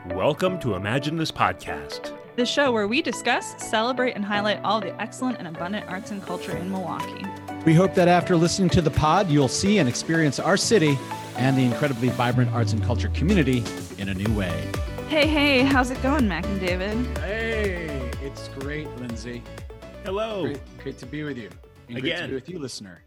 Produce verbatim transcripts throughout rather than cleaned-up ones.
Welcome to Imagine This Podcast, the show where we discuss, celebrate, and highlight all the excellent and abundant arts and culture in Milwaukee. We hope that after listening to the pod, you'll see and experience our city and the incredibly vibrant arts and culture community in a new way. Hey, hey, how's it going, Mac and David? Hey, it's great, Lindsay. Hello. Great, great to be with you. And Again. Great to be with you, listener.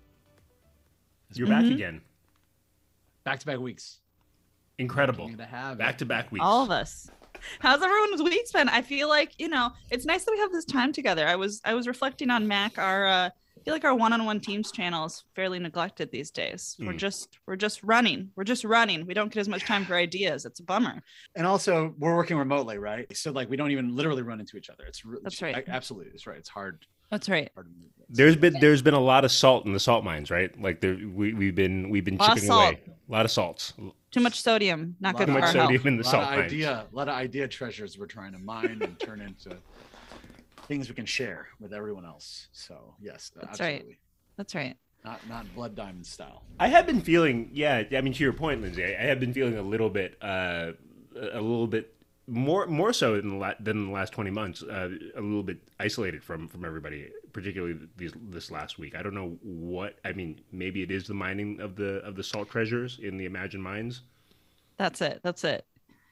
You're Mhm. back again. Back-to-back weeks. Incredible. Lucky to have Back it. to back weeks. All of us. How's everyone's week's been? I feel like, you know, it's nice that we have this time together. I was I was reflecting on Mac. Our uh, I feel like our one-on-one Teams channel is fairly neglected these days. We're Mm. just we're just running. We're just running. We don't get as much time for ideas. It's a bummer. And also, we're working remotely, right? So, like, we don't even literally run into each other. It's re- That's right. I- absolutely, it's right. It's hard. That's right. hard to move. There's been there's been a lot of salt in the salt mines, right? Like there, we we've been we've been Lot of chipping salt. away. A lot of salts. Too much sodium. Not Lot good of for much our sodium health. in the a lot salt of mines. idea, a lot of idea treasures we're trying to mine and turn into things we can share with everyone else. So yes, That's right. absolutely. That's right. Not not blood diamond style. I have been feeling, yeah. I mean, to your point, Lindsay, I I have been feeling a little bit, uh, a little bit more, more so than the, la- than the last twenty months. Uh, a little bit isolated from from everybody, particularly these, this last week. I don't know what. I mean, maybe it is the mining of the of the salt treasures in the Imagine mines. That's it. That's it.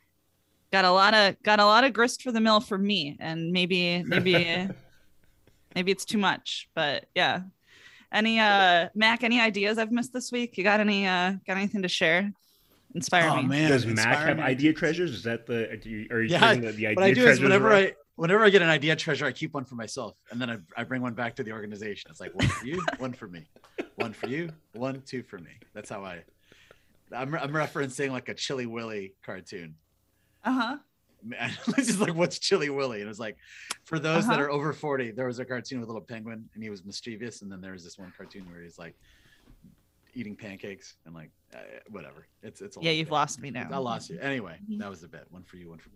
Got a lot of got a lot of grist for the mill for me, and maybe maybe maybe it's too much, but yeah. Any uh Mac, any ideas I've missed this week? You got any uh got anything to share? Inspire Oh me. man, Does Mac have inspiring idea ideas. treasures? Is that the? Are you, are you Yeah, turning the, the idea What I do is treasures whenever around? I whenever I get an idea treasure, I keep one for myself, and then I, I bring one back to the organization. It's like one for you, one for me, one for you, one two for me. That's how I. I'm I'm referencing like a Chilly Willy cartoon. Uh-huh. Man, this is like, what's Chilly Willy? And it was like, for those that Uh-huh. are over forty, there was a cartoon with a little penguin and he was mischievous. And then there was this one cartoon where he's like eating pancakes and like, uh, whatever. It's, it's, a Yeah, long you've bit. lost me now. I lost you. Anyway, Mhm. that was the bit. One for you, one for me.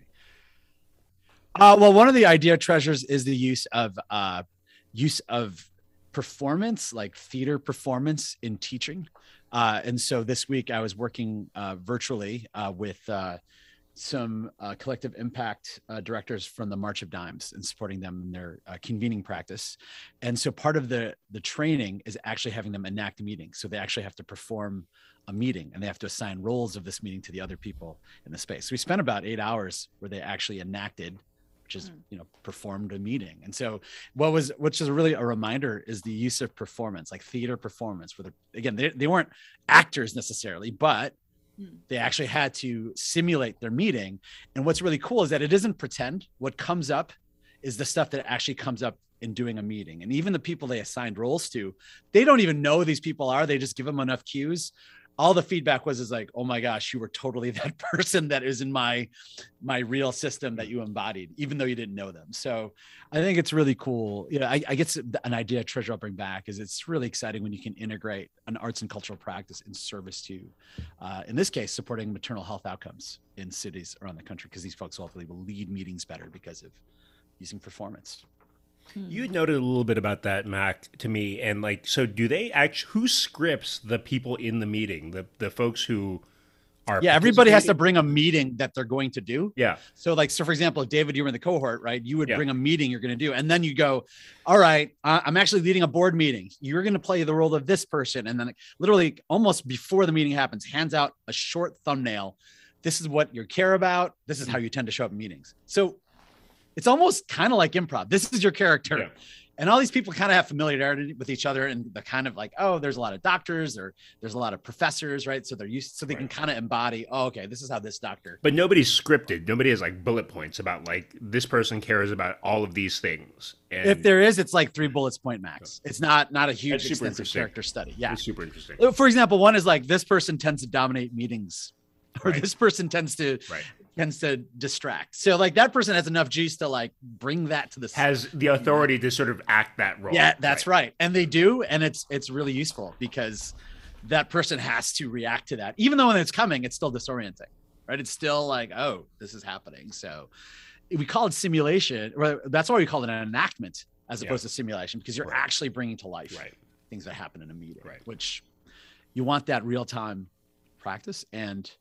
Uh, well, one of the idea treasures is the use of, uh, use of performance, like theater performance in teaching. Uh, and so this week I was working uh, virtually uh, with, uh, some uh, collective impact uh, directors from the March of Dimes and supporting them in their uh, convening practice. And so part of the the training is actually having them enact a meeting. So they actually have to perform a meeting and they have to assign roles of this meeting to the other people in the space. So we spent about eight hours where they actually enacted, which is, Mm. you know, performed a meeting. And so what was, which is really a reminder is the use of performance, like theater performance, where they're, again, they, they weren't actors necessarily, but Mm. they actually had to simulate their meeting. And what's really cool is that it isn't pretend. What comes up is the stuff that actually comes up in doing a meeting. And even the people they assigned roles to, they don't even know who these people are. They just give them enough cues. All the feedback was is like, oh my gosh, you were totally that person that is in my my real system that you embodied, even though you didn't know them. So I think it's really cool. You know, I, I guess an idea treasure I'll bring back is it's really exciting when you can integrate an arts and cultural practice in service to, uh, in this case, supporting maternal health outcomes in cities around the country, because these folks ultimately will lead meetings better because of using performance. You had noted a little bit about that, Mac, to me, and like, so do they actually? Who scripts the people in the meeting? The the folks who are Yeah, everybody has to participating? bring a meeting that they're going to do. Yeah, So like, so for example, if David, you were in the cohort, right? You would Yeah. bring a meeting you're going to do. And then you go, all right, uh, I'm actually leading a board meeting. You're going to play the role of this person. And then literally almost before the meeting happens, hands out a short thumbnail. This is what you care about. This is how you tend to show up in meetings. So it's almost kind of like improv. This is your character. Yeah. And all these people kind of have familiarity with each other, and the kind of like, oh, there's a lot of doctors, or there's a lot of professors, right? So they're used, so they can Right. kind of embody, oh, okay, this is how this doctor. but nobody's scripted. Nobody has like bullet points about like this person cares about all of these things. And If there is, it's like three bullets point max. It's not not a huge That's super extensive interesting. character study. Yeah. it's super interesting. For example, one is like this person tends to dominate meetings, or Right. this person tends to Right, tends to distract. So like that person has enough juice to like bring that to the has the authority to sort of act that role. Yeah, that's right. And they do, and it's it's really useful because that person has to react to that. Even though when it's coming, it's still disorienting, right? It's still like, oh, this is happening. So we call it simulation, or that's why we call it an enactment as Yeah. opposed to simulation, because you're Right. actually bringing to life Right. things that happen in a meeting, Right. which you want that real time practice. And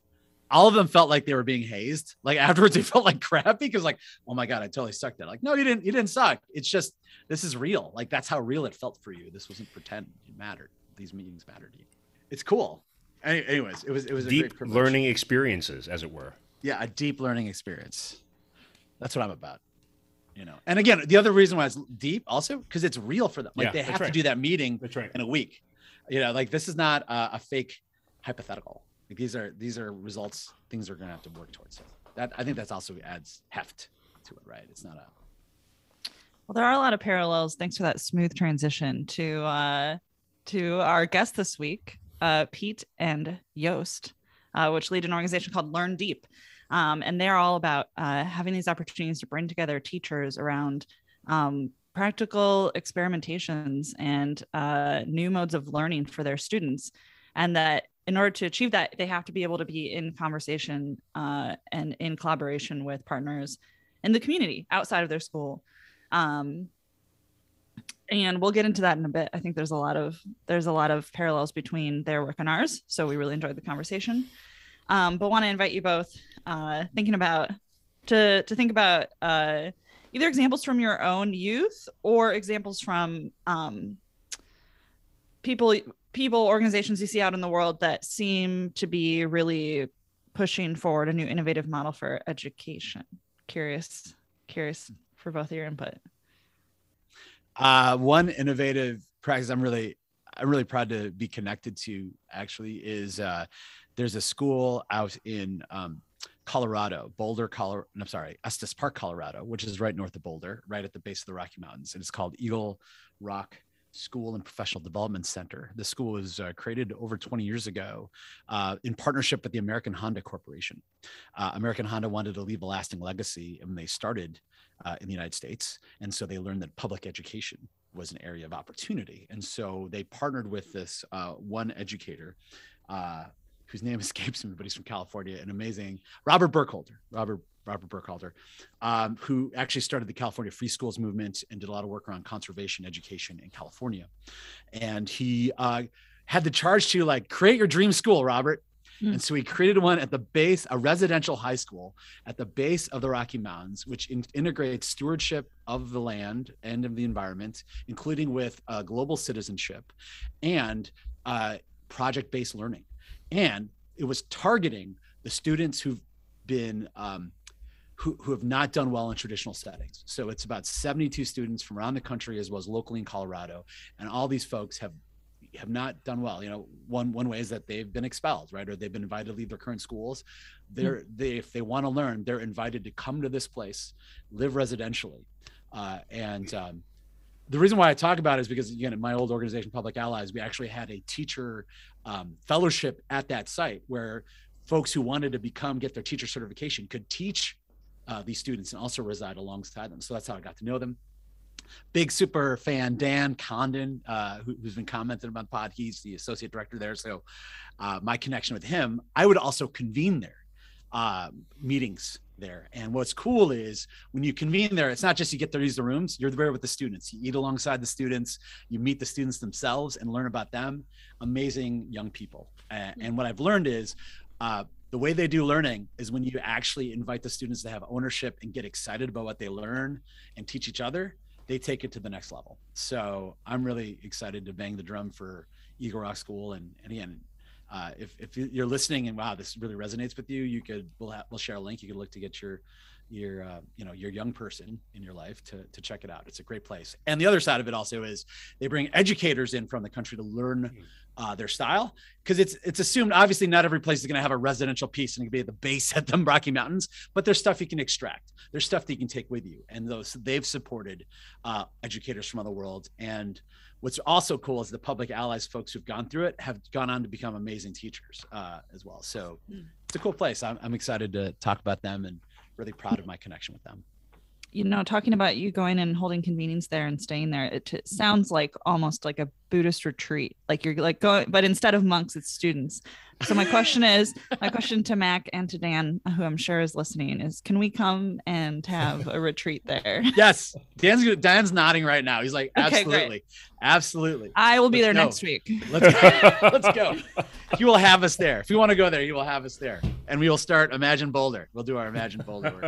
all of them felt like they were being hazed. Like afterwards, they felt like crap because like, oh my God, I totally sucked at it. Like, no, you didn't, you didn't suck. It's just, this is real. Like, that's how real it felt for you. This wasn't pretend. It mattered. These meetings mattered to you. It's cool. Any, anyways, it was, it was a deep great privilege. learning experiences, as it were. Yeah. A deep learning experience. That's what I'm about. You know, and again, the other reason why it's deep also, because it's real for them. Like Yeah, they that's have right. to do that meeting That's right. in a week. You know, like this is not a, a fake hypothetical. Like these are these are results, things they're going to have to work towards. So that I think that's also adds heft to it, right? It's not a. Well, there are a lot of parallels. Thanks for that smooth transition to uh, to our guest this week, uh, Pete and Yost, uh, which lead an organization called Learn Deep. Um, and they're all about uh, having these opportunities to bring together teachers around um, practical experimentations and uh, new modes of learning for their students. And that in order to achieve that, they have to be able to be in conversation uh, and in collaboration with partners in the community outside of their school. Um, and we'll get into that in a bit. I think there's a lot of there's a lot of parallels between their work and ours. So we really enjoyed the conversation. Um, but want to invite you both uh, thinking about to to think about uh, either examples from your own youth or examples from um, people people organizations you see out in the world that seem to be really pushing forward a new innovative model for education. Curious, curious for both of your input. Uh, one innovative practice I'm really I'm really proud to be connected to actually is uh, there's a school out in um, Colorado, Boulder, Colorado. I'm sorry, Estes Park, Colorado, which is right north of Boulder, right at the base of the Rocky Mountains. And it's called Eagle Rock School and Professional Development Center. The school was uh, created over twenty years ago uh, in partnership with the American Honda Corporation. Uh, American Honda wanted to leave a lasting legacy when they started uh, in the United States. And so they learned that public education was an area of opportunity. And so they partnered with this uh, one educator uh, whose name escapes me, but he's from California, an amazing Robert Burkholder, Robert Robert Burkholder, um, who actually started the California Free Schools movement and did a lot of work around conservation education in California. And he uh, had the charge to like create your dream school, Robert. Mm. And so he created one at the base, a residential high school at the base of the Rocky Mountains, which in- integrates stewardship of the land and of the environment, including with uh, global citizenship and uh, project-based learning. And it was targeting the students who've been um, who, who have not done well in traditional settings. So it's about seventy-two students from around the country as well as locally in Colorado. And all these folks have have not done well. You know, one one way is that they've been expelled, right? Or they've been invited to leave their current schools. They're mm-hmm. they if they want to learn, they're invited to come to this place, live residentially. Uh, and um, the reason why I talk about it is because, again, in my old organization, Public Allies, we actually had a teacher um, fellowship at that site where folks who wanted to become, get their teacher certification could teach uh, these students and also reside alongside them. So that's how I got to know them. Big super fan, Dan Condon, uh, who, who's been commenting about the pod. He's the associate director there. So uh, my connection with him, I would also convene there, uh, meetings there. And what's cool is when you convene there, it's not just you get to use the rooms, you're there with the students. You eat alongside the students, you meet the students themselves and learn about them. Amazing young people. Uh, and what I've learned is uh, the way they do learning is when you actually invite the students to have ownership and get excited about what they learn and teach each other, they take it to the next level. So I'm really excited to bang the drum for Eagle Rock School. And, and again, uh, if, if you're listening and wow, this really resonates with you, you could, we'll have, we'll share a link. You could look to get your, your, uh, you know, your young person in your life to, to check it out. It's a great place. And the other side of it also is they bring educators in from the country to learn uh, their style. Cause it's, it's assumed, obviously not every place is going to have a residential piece and it can be at the base at the Rocky Mountains, but there's stuff you can extract. There's stuff that you can take with you. And those, they've supported uh, educators from other worlds. And what's also cool is the Public Allies folks who've gone through it have gone on to become amazing teachers uh, as well. So it's a cool place. I'm, I'm excited to talk about them and really proud of my connection with them. you know, talking about you going and holding convenings there and staying there, it t- sounds like almost like a Buddhist retreat. Like you're like going, but instead of monks, it's students. So my question is, my question to Mac and to Dan, who I'm sure is listening, is can we come and have a retreat there? Yes. Dan's Dan's nodding right now. He's like, Okay, absolutely. great. Absolutely. I will be Let's there go. next week. Let's go. Let's go. He will have us there. If you want to go there, he will have us there. And we will start Imagine Boulder. We'll do our Imagine Boulder work.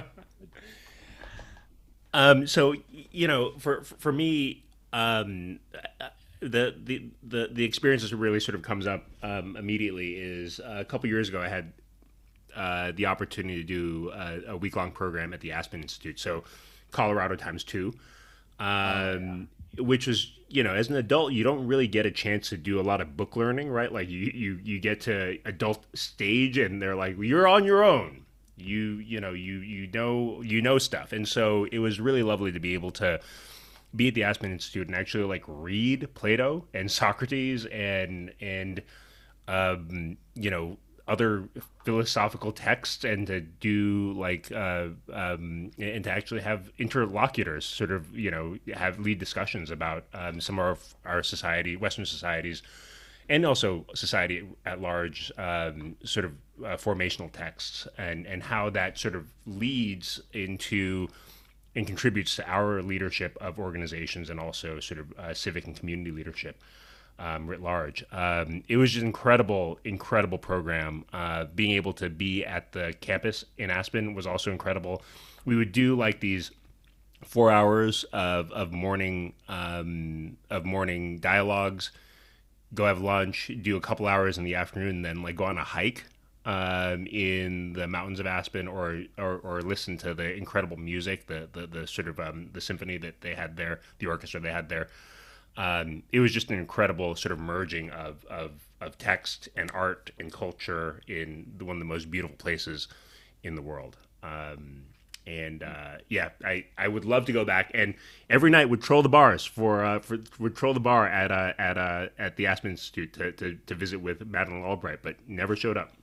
Um, so you know, for for me, um, the the the the experience that really sort of comes up um, immediately is uh, a couple years ago I had uh, the opportunity to do a, a week long program at the Aspen Institute, so Colorado times two, um, oh, yeah. which was, you know, as an adult you don't really get a chance to do a lot of book learning, right? Like you you you get to adult stage and they're like, well, you're on your own. You you know you you know you know stuff, and so it was really lovely to be able to be at the Aspen Institute and actually like read Plato and Socrates and and um, you know other philosophical texts, and to do like uh, um, and to actually have interlocutors sort of you know have lead discussions about um, some of our, our society, Western societies, and also society at large, um, sort of uh, formational texts, and, and how that sort of leads into and contributes to our leadership of organizations, and also sort of uh, civic and community leadership um, writ large. Um, it was just incredible, incredible program. Uh, being able to be at the campus in Aspen was also incredible. We would do like these four hours of, of morning um, of morning dialogues, go have lunch, do a couple hours in the afternoon, and then like go on a hike um, in the mountains of Aspen, or, or or listen to the incredible music, the the, the sort of um, the symphony that they had there, the orchestra they had there. Um, it was just an incredible sort of merging of, of of text and art and culture in the, one of the most beautiful places in the world. Um, And uh, yeah, I, I would love to go back, and every night would troll the bars for uh, for would troll the bar at uh, at uh, at the Aspen Institute to, to, to visit with Madeleine Albright, but never showed up.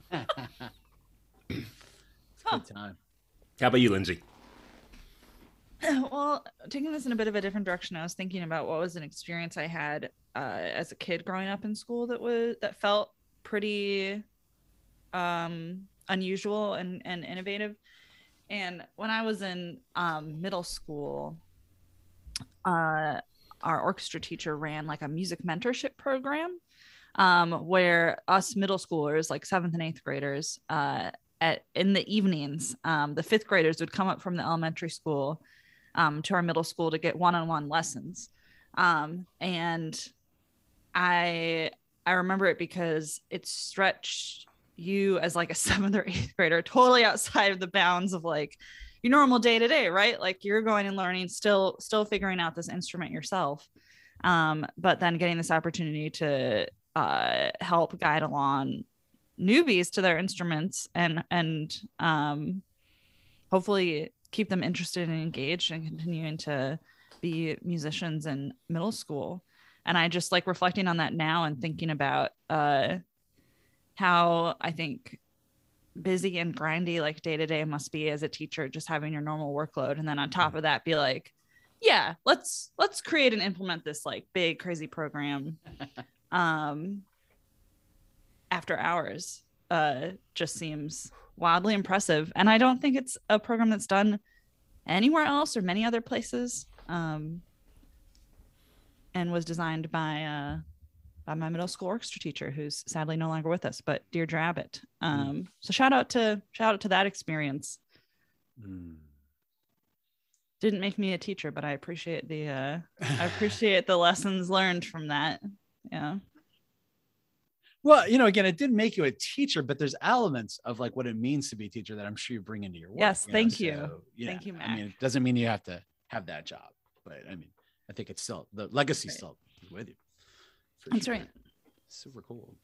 It's a good time. How about you, Lindsay? Well, taking this in a bit of a different direction, I was thinking about what was an experience I had uh, as a kid growing up in school that was that felt pretty um, unusual and, and innovative. And when I was in um, middle school, uh, our orchestra teacher ran like a music mentorship program um, where us middle schoolers, like seventh and eighth graders, uh, at in the evenings, um, the fifth graders would come up from the elementary school um, to our middle school to get one-on-one lessons. Um, and I I remember it because it stretched you as like a seventh or eighth grader totally outside of the bounds of like your normal day to day, right? Like you're going and learning, still still figuring out this instrument yourself, um, but then getting this opportunity to uh, help guide along newbies to their instruments, and and um, hopefully keep them interested and engaged and continuing to be musicians in middle school. And I just like reflecting on that now and thinking about uh, how I think busy and grindy like day to day must be as a teacher, just having your normal workload, and then on top of that be like, yeah, let's let's create and implement this like big crazy program um after hours. Uh just seems wildly impressive, and I don't think it's a program that's done anywhere else or many other places, um and was designed by uh by my middle school orchestra teacher, who's sadly no longer with us, but Deirdre Abbott. Um, mm. So shout out to shout out to that experience. Mm. Didn't make me a teacher, but I appreciate the uh, I appreciate the lessons learned from that. Yeah. Well, you know, again, it didn't make you a teacher, but there's elements of like what it means to be a teacher that I'm sure you bring into your work. Yes, you thank know? you. So, yeah, thank you, Mac. I mean, it doesn't mean you have to have that job, but I mean, I think it's still the legacy right. still with you. That's sure. right. Super cool.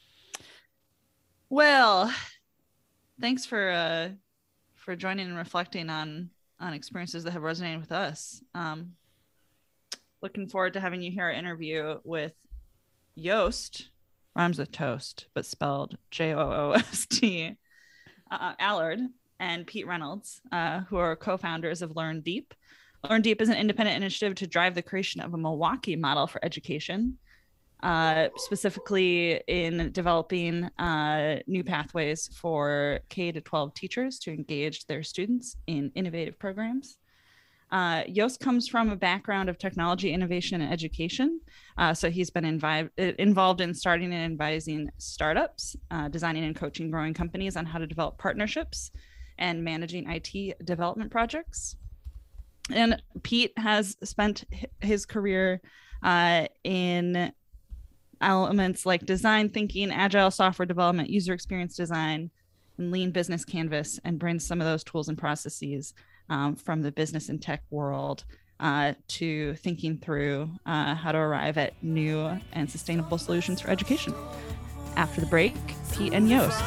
Well, thanks for uh, for joining and reflecting on on experiences that have resonated with us. Um, looking forward to having you hear our interview with Joost, rhymes with toast, but spelled J O O S T, uh, Allard. and Pete Reynolds, uh, who are co-founders of Learn Deep. Learn Deep is an independent initiative to drive the creation of a Milwaukee model for education, uh, specifically in developing uh, new pathways for K to twelve teachers to engage their students in innovative programs. Uh, Joost comes from a background of technology, innovation, and education. Uh, so he's been invi- involved in starting and advising startups, uh, designing and coaching growing companies on how to develop partnerships, and managing I T development projects. And Pete has spent his career uh, in elements like design thinking, agile software development, user experience design, and lean business canvas, and brings some of those tools and processes um, from the business and tech world uh, to thinking through uh, how to arrive at new and sustainable solutions for education. After the break, Pete and Joost.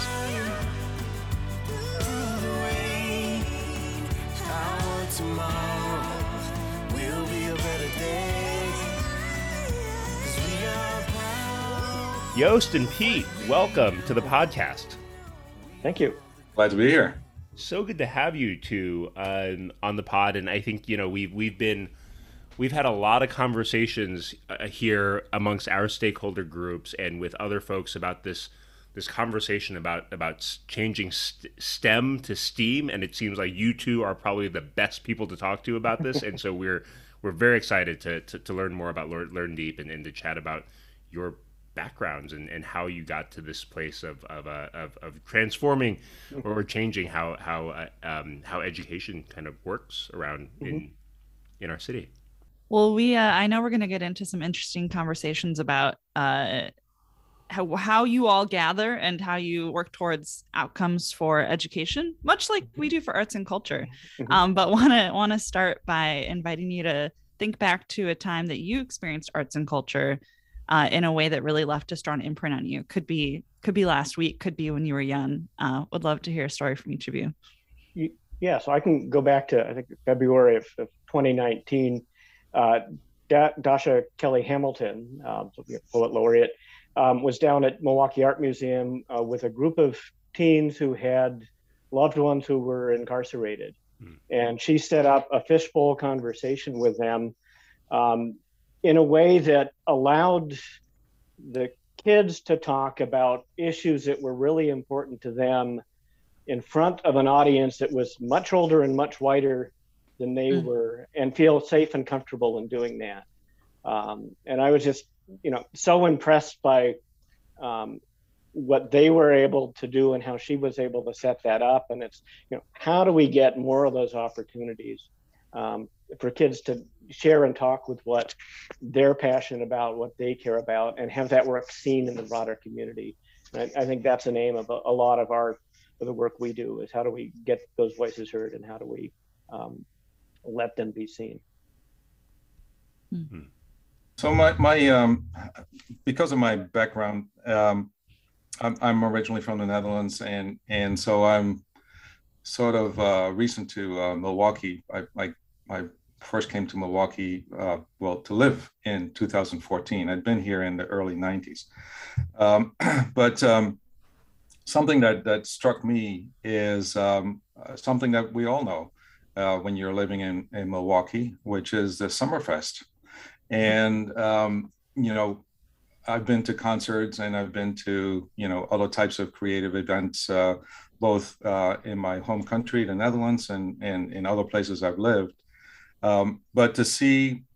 Joost and Pete, welcome to the podcast. Thank you. Glad to be here. So good to have you two um, on the pod, and I think you know we've we've been we've had a lot of conversations uh, here amongst our stakeholder groups and with other folks about this this conversation about about changing st- STEM to STEAM, and it seems like you two are probably the best people to talk to about this, and so we're we're very excited to to, to learn more about Learn, Learn Deep and, and to chat about your backgrounds and, and how you got to this place of of uh, of, of transforming or changing how how uh, um, how education kind of works around mm-hmm. in in our city. Well, we uh, I know we're going to get into some interesting conversations about uh, how how you all gather and how you work towards outcomes for education, much like we do for arts and culture. Mm-hmm. Um, but want to want to start by inviting you to think back to a time that you experienced arts and culture Uh, in a way that really left a strong imprint on you. Could be could be last week, could be when you were young. Uh, would love to hear a story from each of you. Yeah, so I can go back to, I think, February of, of twenty nineteen. Uh, da- Dasha Kelly Hamilton, um, so poet laureate, um, was down at Milwaukee Art Museum uh, with a group of teens who had loved ones who were incarcerated. Mm. And she set up a fishbowl conversation with them um, in a way that allowed the kids to talk about issues that were really important to them in front of an audience that was much older and much whiter than they mm. were, and feel safe and comfortable in doing that. Um, and I was just, you know, so impressed by um, what they were able to do and how she was able to set that up. And it's, you know, how do we get more of those opportunities um, for kids to share and talk with what they're passionate about, what they care about, and have that work seen in the broader community. I, I think that's an aim of a, a lot of our of the work we do, is how do we get those voices heard and how do we um, let them be seen. Mm-hmm. So my my um, because of my background, um, I'm, I'm originally from the Netherlands, and and so I'm sort of uh, recent to uh, Milwaukee. I, I I first came to Milwaukee, uh, well, to live in two thousand fourteen. I'd been here in the early nineties. Um, but um, something that, that struck me is um, uh, something that we all know uh, when you're living in, in Milwaukee, which is the Summerfest. And, um, you know, I've been to concerts and I've been to, you know, other types of creative events, uh, both uh, in my home country, the Netherlands, and, and in other places I've lived. Um, but to see,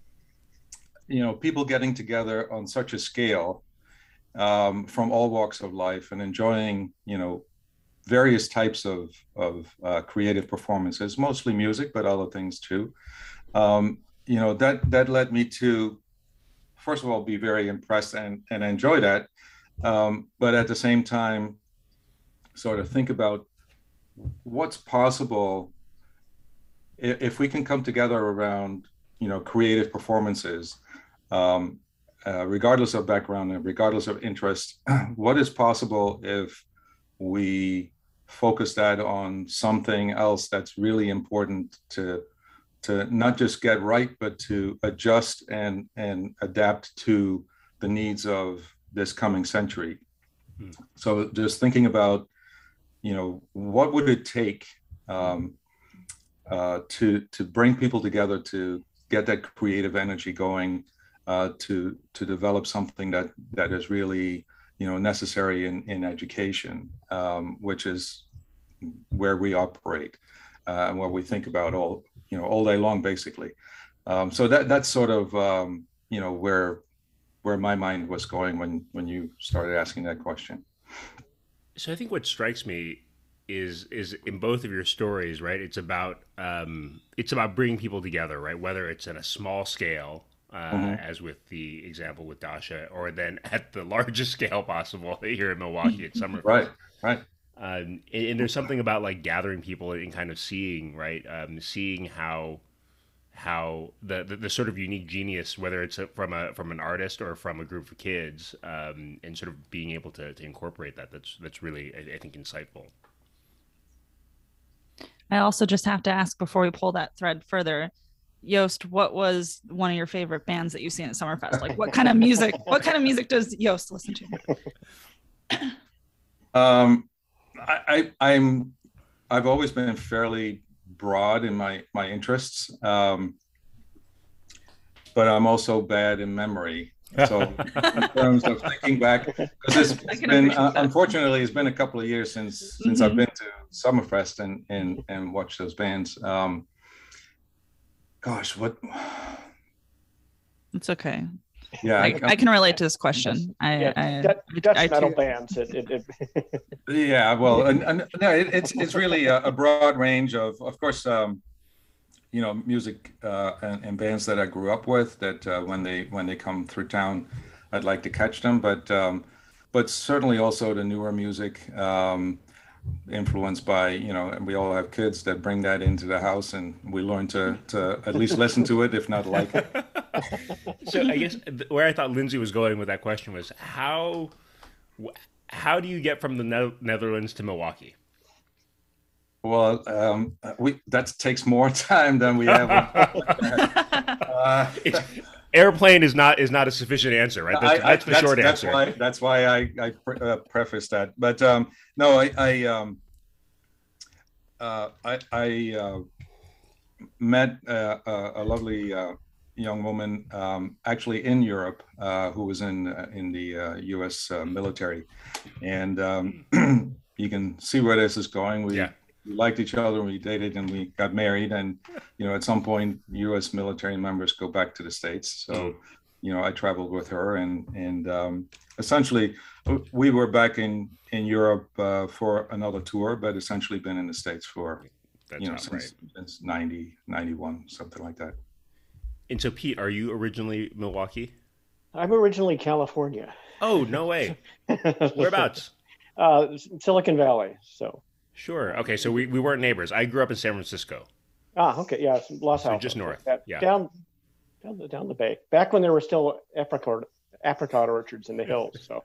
you know, people getting together on such a scale um, from all walks of life and enjoying, you know, various types of, of uh, creative performances, mostly music, but other things too. Um, you know, that, that led me to, first of all, be very impressed and, and enjoy that. Um, but at the same time, sort of think about what's possible if we can come together around, you know, creative performances, um, uh, regardless of background and regardless of interest. What is possible if we focus that on something else that's really important to to not just get right, but to adjust and and adapt to the needs of this coming century. Mm. So just thinking about you know, what would it take um, uh, to to bring people together to get that creative energy going, uh, to to develop something that that is really, you know, necessary in in education, um, which is where we operate uh, and what we think about all you know all day long, basically. Um, so that that's sort of um, you know where where my mind was going when when you started asking that question. So I think what strikes me is is in both of your stories, right? It's about um, it's about bringing people together, right? Whether it's in a small scale, uh, Mhm. as with the example with Dasha, or then at the largest scale possible here in Milwaukee at Summerfest. Right, right. Um, and, and there's something about like gathering people and kind of seeing, right? Um, seeing how how the, the the sort of unique genius, whether it's a, from a from an artist or from a group of kids, um, and sort of being able to, to incorporate that. That's that's really, I, I think, insightful. I also just have to ask before we pull that thread further, Yost, what was one of your favorite bands that you've seen at Summerfest? Like, what kind of music? What kind of music does Yost listen to? Um, I, I, I'm, I've always been fairly broad in my my interests, um, but I'm also bad in memory. So in terms of thinking back, because it's, it's been uh, unfortunately it's been a couple of years since since Mm-hmm. I've been to Summerfest and and and watched those bands. Um, gosh, what? It's okay. Yeah, I, I can relate to this question. I, Yeah, I, Dutch, Dutch I metal too. bands. It, it, it Yeah, well, and, and no, it, it's it's really a, a broad range of, of course, um, you know, music uh, and, and bands that I grew up with. That uh, when they when they come through town, I'd like to catch them. But um, but certainly also the newer music, um, influenced by, you know, and we all have kids that bring that into the house, and we learn to to at least listen to it, if not like it. So I guess th- where I thought Lindsay was going with that question was how wh- how do you get from the ne- Netherlands to Milwaukee? Well, um, we that takes more time than we have. uh, It's, airplane is not is not a sufficient answer, right? That's, I, I, that's the short that's answer. Why, that's why I, I pre- uh, preface that. But um, no, I I, um, uh, I, I uh, met uh, a, a lovely uh, young woman, um, actually in Europe, uh, who was in uh, in the uh, U S uh, military, and um, you can see where this is going. We, Yeah. we liked each other, we dated, and we got married. And you know, at some point, U S military members go back to the States. So, Mm. you know, I traveled with her, and and um, essentially, we were back in in Europe uh, for another tour, but essentially been in the States for That's you know not since right. since ninety, ninety-one, something like that. And so, Pete, are you originally Milwaukee? I'm originally California. Oh, no way. Whereabouts? Uh, Silicon Valley. So. Sure. Okay, so we, we weren't neighbors. I grew up in San Francisco. Ah, okay. Yeah, it's Los So Altos. just north, That- yeah. Down, down the down the bay. Back when there were still apricot apricot orchards in the hills. So.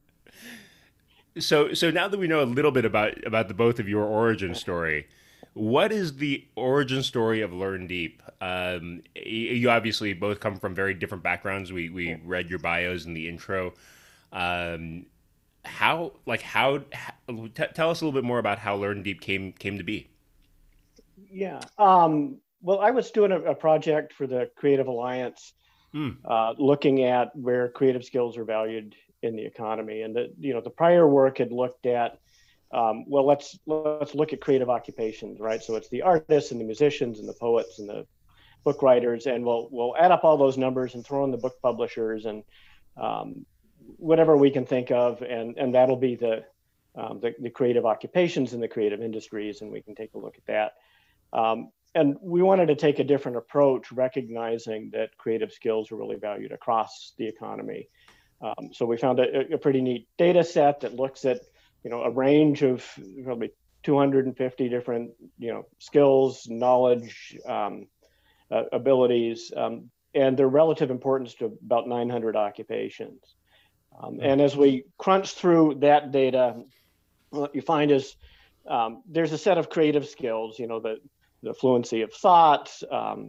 So so now that we know a little bit about about the both of your origin story, what is the origin story of Learn Deep? Um, y- you obviously both come from very different backgrounds. We we read your bios in the intro. Um, how like how, how t- tell us a little bit more about how Learn Deep came came to be. Yeah. Um, well, I was doing a, a project for the Creative Alliance, Hmm. uh, looking at where creative skills are valued in the economy, and the you know the prior work had looked at, um, well, let's let's look at creative occupations, right? So it's the artists and the musicians and the poets and the book writers, and we'll we'll add up all those numbers and throw in the book publishers and um, whatever we can think of, and and that'll be the, um, the the creative occupations and the creative industries, and we can take a look at that. Um, and we wanted to take a different approach, recognizing that creative skills are really valued across the economy. Um, so we found a, a pretty neat data set that looks at, you know, a range of probably two hundred fifty different, you know, skills, knowledge, um, uh, abilities, um, and their relative importance to about nine hundred occupations. Um, and as we crunch through that data, what you find is um, there's a set of creative skills, you know, the, the fluency of thought, um,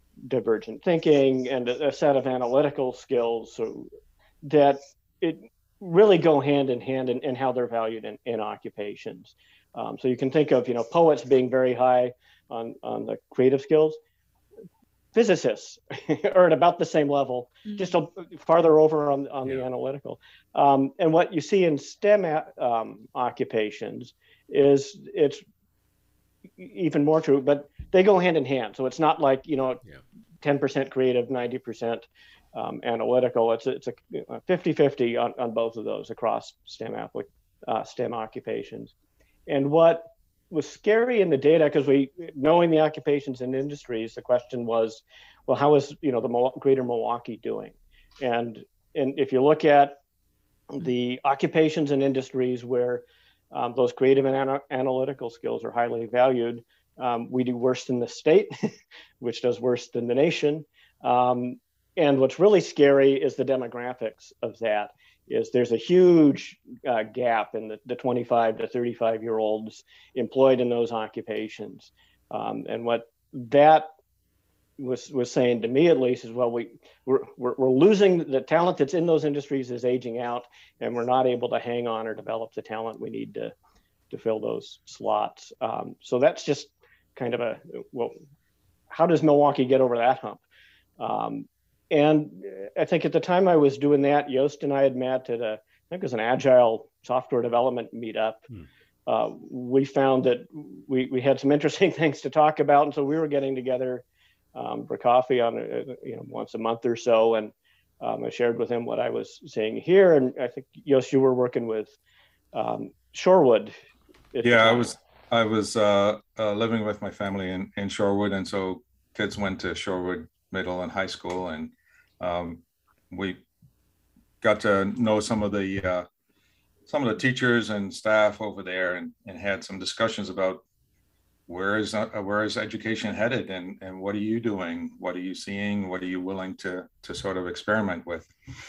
divergent thinking, and a, a set of analytical skills, so that it really go hand in hand in, in how they're valued in, in occupations. Um, so you can think of, you know, poets being very high on, on the creative skills. Physicists are at about the same level, mm-hmm. just a, farther over on, on yeah. the analytical. Um, and what you see in STEM um, occupations is it's even more true, but they go hand in hand. So it's not like, you know, yeah. ten percent creative, ninety percent um, analytical. It's a, it's a fifty-fifty on, on both of those across STEM, applic- uh, STEM occupations. And what was scary in the data, because we, knowing the occupations and industries, the question was, well, how is, you know, the Mo- greater Milwaukee doing? And, and if you look at the occupations and industries where um, those creative and ana- analytical skills are highly valued, um, we do worse than the state, which does worse than the nation. Um, and what's really scary is the demographics of that. Is there's a huge uh, gap in the, the twenty-five to thirty-five year olds employed in those occupations. Um, and what that was was saying to me, at least, is, well, we, we're, we're, we're losing the talent that's in those industries is aging out, and we're not able to hang on or develop the talent we need to, to fill those slots. Um, so that's just kind of a, well, how does Milwaukee get over that hump? Um, And I think at the time I was doing that, Yost and I had met at a, I think it was an agile software development meetup. Hmm. Uh, we found that we, we had some interesting things to talk about. And so we were getting together um, for coffee on, a, you know, once a month or so. And um, I shared with him what I was saying here. And I think, Yost, you were working with um, Shorewood. Yeah, I was, I was uh, uh, living with my family in, in Shorewood. And so kids went to Shorewood Middle and High School, and um, we got to know some of the uh, some of the teachers and staff over there, and, and had some discussions about where is uh, where is education headed, and and what are you doing, what are you seeing, what are you willing to to sort of experiment with.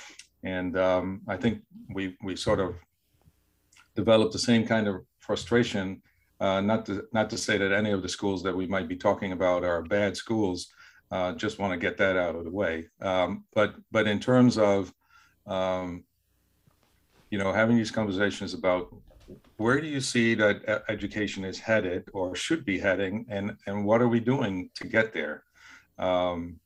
And um, I think we we sort of developed the same kind of frustration. Uh, not to not to say that any of the schools that we might be talking about are bad schools. Uh, just want to get that out of the way. Um, but but in terms of, um, you know, having these conversations about where do you see that education is headed or should be heading, and, and what are we doing to get there? Um,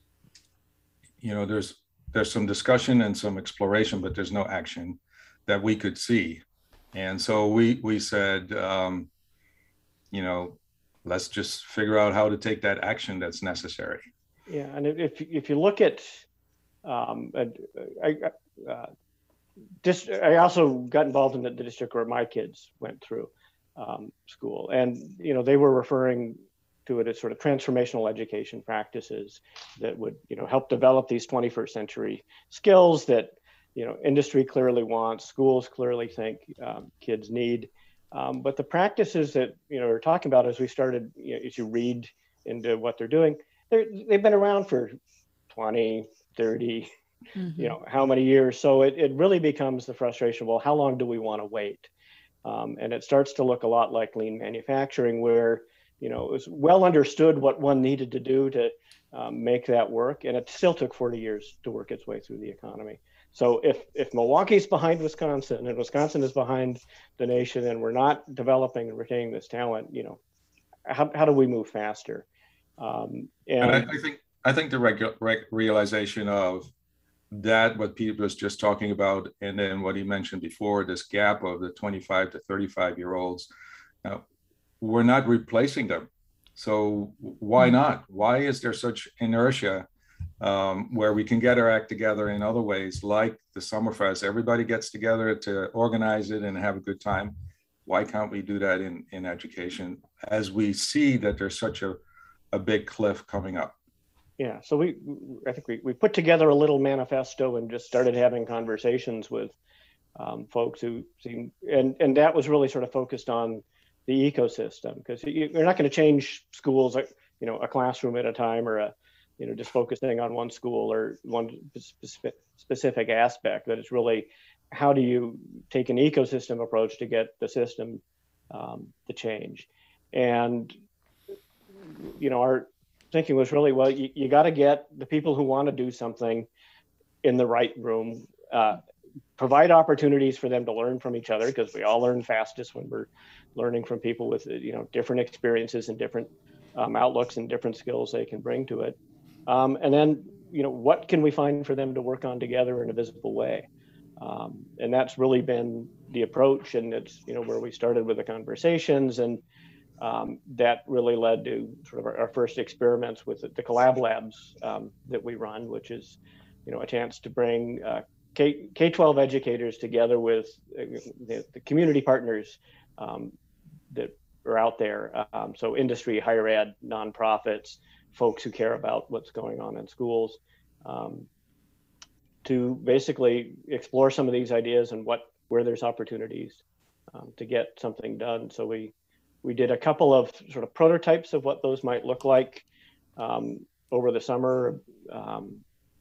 you know, there's there's some discussion and some exploration, but there's no action that we could see. And so we, we said, um, you know, let's just figure out how to take that action that's necessary. Yeah, and if if you look at, um, I, uh, just I also got involved in the, the district where my kids went through um, school, and you know they were referring to it as sort of transformational education practices that would you know help develop these twenty-first century skills that you know industry clearly wants, schools clearly think um, kids need. Um, but the practices that you know we're talking about as we started, you know, as you read into what they're doing, they're, they've been around for twenty, thirty, mm-hmm. you know, how many years. So it, it really becomes the frustration, well, how long do we want to wait? Um, and it starts to look a lot like lean manufacturing, where, you know, it was well understood what one needed to do to um, make that work. And it still took forty years to work its way through the economy. So if, if Milwaukee's behind Wisconsin and Wisconsin is behind the nation and we're not developing and retaining this talent, you know, how, how do we move faster? Um, and, and I, I think I think the regu- reg- realization of that, what Peter was just talking about, and then what he mentioned before, this gap of the twenty-five to thirty-five year olds, uh, we're not replacing them. So why not? Why is there such inertia? Um, where we can get our act together in other ways, like the Summerfest. Everybody gets together to organize it and have a good time. Why can't we do that in, in education, as we see that there's such a, a big cliff coming up? Yeah, so we, I think we, we put together a little manifesto and just started having conversations with um, folks who seem, and, and that was really sort of focused on the ecosystem, because you're not going to change schools, you know, a classroom at a time, or a you know, just focusing on one school or one specific, specific aspect. That it's really, how do you take an ecosystem approach to get the system um, to change? And, you know, our thinking was really, well, you, you got to get the people who want to do something in the right room, uh, provide opportunities for them to learn from each other, because we all learn fastest when we're learning from people with, you know, different experiences and different um, outlooks and different skills they can bring to it. Um, and then, you know, what can we find for them to work on together in a visible way? Um, and that's really been the approach. And it's, you know, where we started with the conversations, and um, that really led to sort of our, our first experiments with the, the collab labs um, that we run, which is, you know, a chance to bring uh, K twelve educators together with uh, the, the community partners um, that are out there. Um, so industry, higher ed, nonprofits, folks who care about what's going on in schools, um, to basically explore some of these ideas and what where there's opportunities um, to get something done. So we we did a couple of sort of prototypes of what those might look like um, over the summer. Um,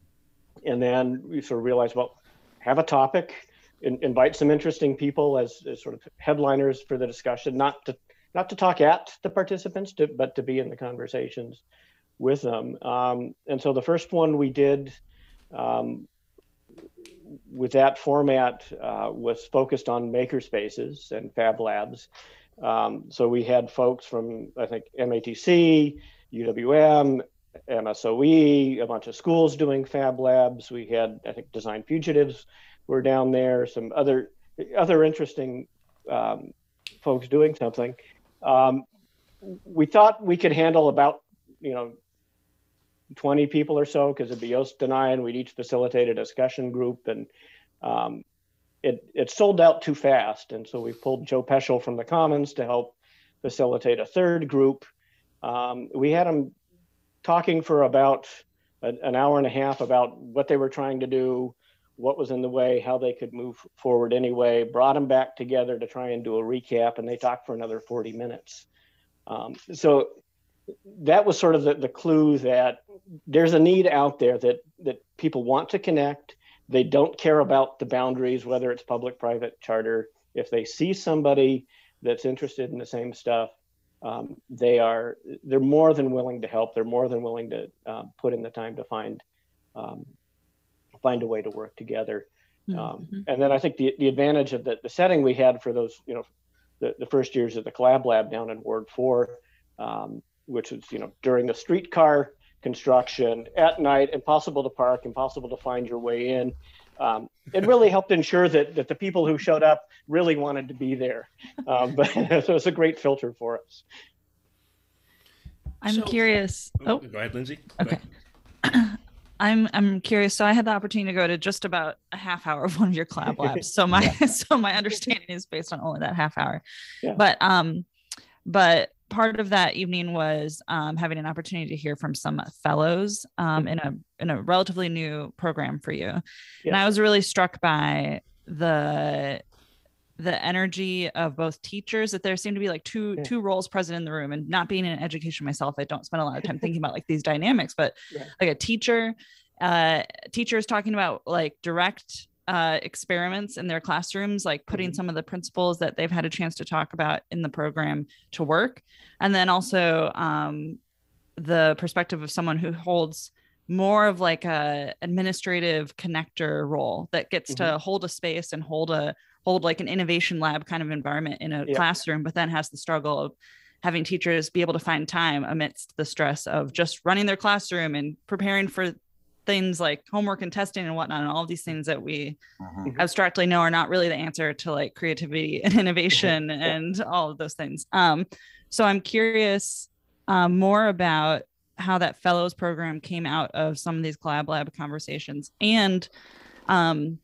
and then we sort of realized, well, have a topic, in, invite some interesting people as, as sort of headliners for the discussion, not to not to talk at the participants, to, but to be in the conversations with them. Um, and so the first one we did um, with that format uh, was focused on makerspaces and fab labs. Um, so we had folks from, I think, M A T C, U W M, M S O E, a bunch of schools doing fab labs. We had, I think, Design Fugitives were down there, some other other interesting um, folks doing something. Um, we thought we could handle about, you know, twenty people or so, because it'd be Yost and I, and we'd each facilitate a discussion group, and um, it it sold out too fast. And so we pulled Joe Peschel from the Commons to help facilitate a third group. Um, we had them talking for about a, an hour and a half about what they were trying to do, what was in the way, how they could move forward anyway, brought them back together to try and do a recap, and they talked for another forty minutes. Um, so that was sort of the, the clue that there's a need out there, that that people want to connect. They don't care about the boundaries, whether it's public, private, charter. If they see somebody that's interested in the same stuff, um, they are they're more than willing to help. They're more than willing to um, put in the time to find um, find a way to work together. Mm-hmm. Um, and then I think the the advantage of the, the setting we had for those, you know, the, the first years of the Collab Lab down in Ward Four, um, which was, you know, during the streetcar construction at night, impossible to park, impossible to find your way in. Um, it really helped ensure that that the people who showed up really wanted to be there. Um, but so it's a great filter for us. I'm So- curious. Oh, Oh, go ahead, Lindsay. Go okay. ahead. I'm I'm curious. So I had the opportunity to go to just about a half hour of one of your collab labs. So my so my understanding is based on only that half hour. Yeah. But um, but part of that evening was um, having an opportunity to hear from some fellows um, in a in a relatively new program for you. Yeah. And I was really struck by the the energy of both teachers, that there seemed to be like two Yeah. two roles present in the room. And not being in education myself, I don't spend a lot of time thinking about like these dynamics, but Yeah. like a teacher, uh, teachers talking about like direct uh, experiments in their classrooms, like putting Mhm. some of the principles that they've had a chance to talk about in the program to work. And then also um, the perspective of someone who holds more of like a administrative connector role that gets to hold a space and hold a hold like an innovation lab kind of environment in a Yeah. classroom, but then has the struggle of having teachers be able to find time amidst the stress of just running their classroom and preparing for things like homework and testing and whatnot, and all of these things that we Mhm. abstractly know are not really the answer to like creativity and innovation Yeah. and all of those things. Um, so I'm curious um, more about how that fellows program came out of some of these collab lab conversations. And, um,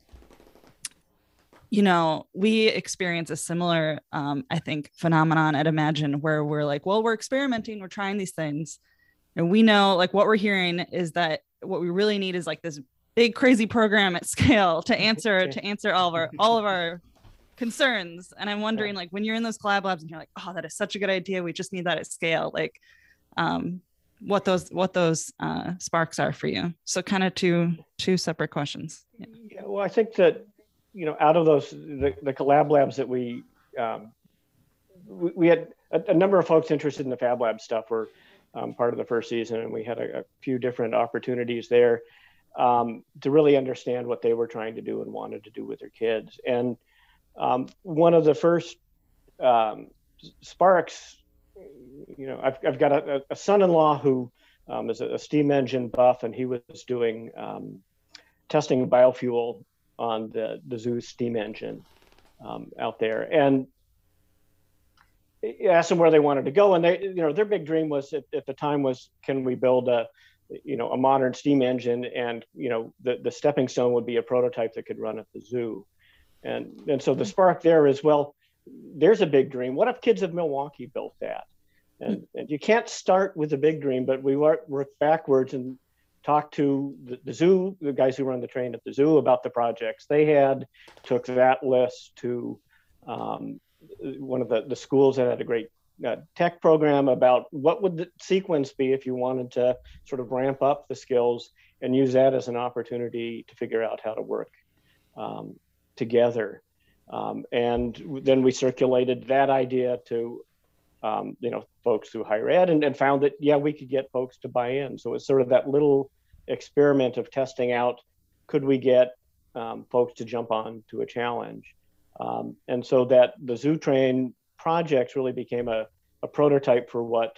you know, we experience a similar, um, I think, phenomenon at Imagine, where we're like, well, we're experimenting, we're trying these things. And we know like what we're hearing is that what we really need is like this big, crazy program at scale to answer, Yeah. to answer all of our, all of our concerns. And I'm wondering, like, when you're in those collab labs and you're like, oh, that is such a good idea, we just need that at scale. Like, um, what those, what those uh, sparks are for you. So kind of two, two separate questions. Yeah. Yeah, well, I think that, you know, out of those, the, the collab labs that we, um, we, we had a, a number of folks interested in the Fab Lab stuff were um, part of the first season, and we had a, a few different opportunities there. um, to really understand what they were trying to do and wanted to do with their kids. And um, one of the first um, sparks, you know, I've, I've got a, a son-in-law who um, is a steam engine buff, and he was doing um, testing biofuel on the, the zoo steam engine um, out there. And I asked them where they wanted to go. And they, you know, their big dream was at, at the time was, can we build a, you know, a modern steam engine? And, you know, the, the stepping stone would be a prototype that could run at the zoo. And, and so the spark there is, well, there's a big dream. What if kids of Milwaukee built that? And, and you can't start with a big dream, but we work, work backwards and talk to the, the zoo, the guys who run the train at the zoo, about the projects they had, took that list to um, one of the, the schools that had a great uh, tech program about what would the sequence be if you wanted to sort of ramp up the skills, and use that as an opportunity to figure out how to work um, together. Um, and then we circulated that idea to Um, you know, folks through higher ed, and, and found that, yeah, we could get folks to buy in. So it's sort of that little experiment of testing out, could we get um, folks to jump on to a challenge? Um, and so that the Zoo Train projects really became a, a prototype for what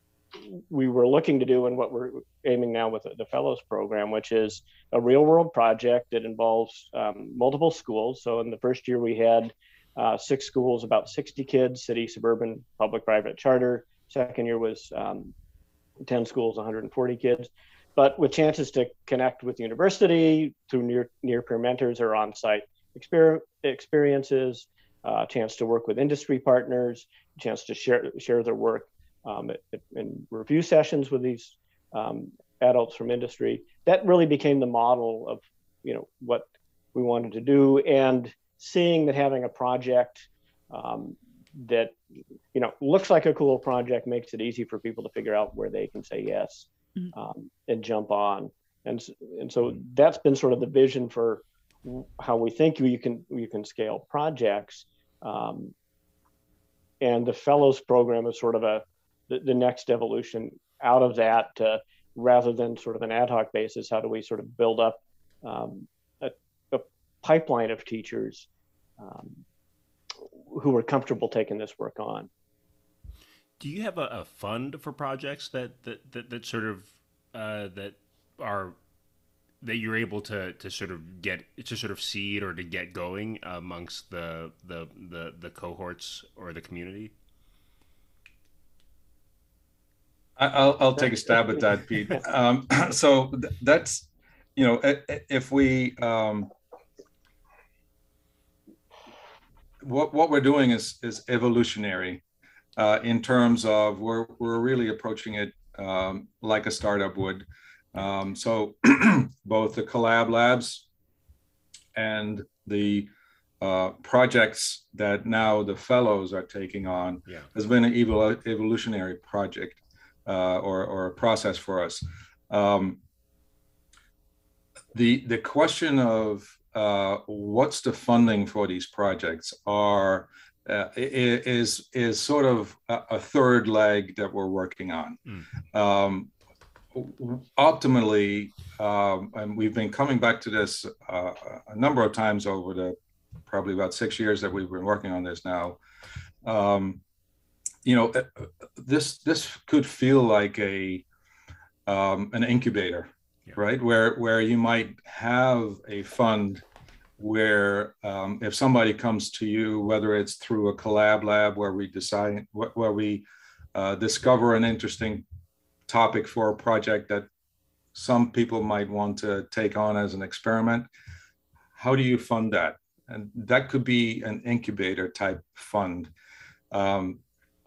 we were looking to do and what we're aiming now with the, the Fellows Program, which is a real world project that involves um, multiple schools. So in the first year we had Uh, six schools, about sixty kids, city, suburban, public, private, charter. Second year was um, ten schools, one hundred forty kids, but with chances to connect with the university through near near peer mentors or on-site exper experiences, a uh, chance to work with industry partners, a chance to share share their work um, in review sessions with these um, adults from industry. That really became the model of, you know, what we wanted to do. And seeing that having a project um, that, you know, looks like a cool project makes it easy for people to figure out where they can say yes um, and jump on. And, and so that's been sort of the vision for how we think you can, you can scale projects. Um, and the Fellows Program is sort of a, the, the next evolution out of that, uh, rather than sort of an ad hoc basis. How do we sort of build up um, pipeline of teachers um, who are comfortable taking this work on? Do you have a, a fund for projects that that that, that sort of uh, that are that you're able to to sort of get to sort of seed or to get going amongst the the the, the cohorts or the community? I'll I'll take a stab at that, Pete. Um, so that's, you know, if we um, What, what we're doing is is evolutionary uh, in terms of we're we're really approaching it um, like a startup would. Um, so both the collab labs and the uh, projects that now the fellows are taking on yeah. has been an evol evolutionary project uh, or or a process for us. Um, the the question of Uh, what's the funding for these projects are uh, is is sort of a, a third leg that we're working on. Mm. Um, optimally, um, and we've been coming back to this uh, a number of times over the probably about six years that we've been working on this now. Um, you know, this this could feel like a um, an incubator. Right, where where you might have a fund where um, if somebody comes to you, whether it's through a collab lab where we decide where we uh, discover an interesting topic for a project that some people might want to take on as an experiment, how do you fund that? And that could be an incubator type fund. Um,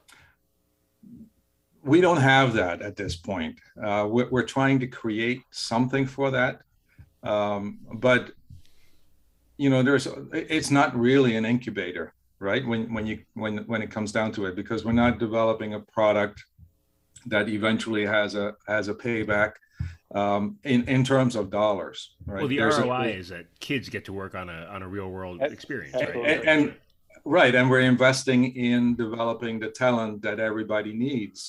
We don't have that at this point. Uh, we're, we're trying to create something for that, um, but you know, there's it's not really an incubator, right? When when you when when it comes down to it, because we're not developing a product that eventually has a has a payback um, in in terms of dollars, right? Well, the There's R O I a, is that kids get to work on a on a real world experience, and, right? and, and right, and we're investing in developing the talent that everybody needs.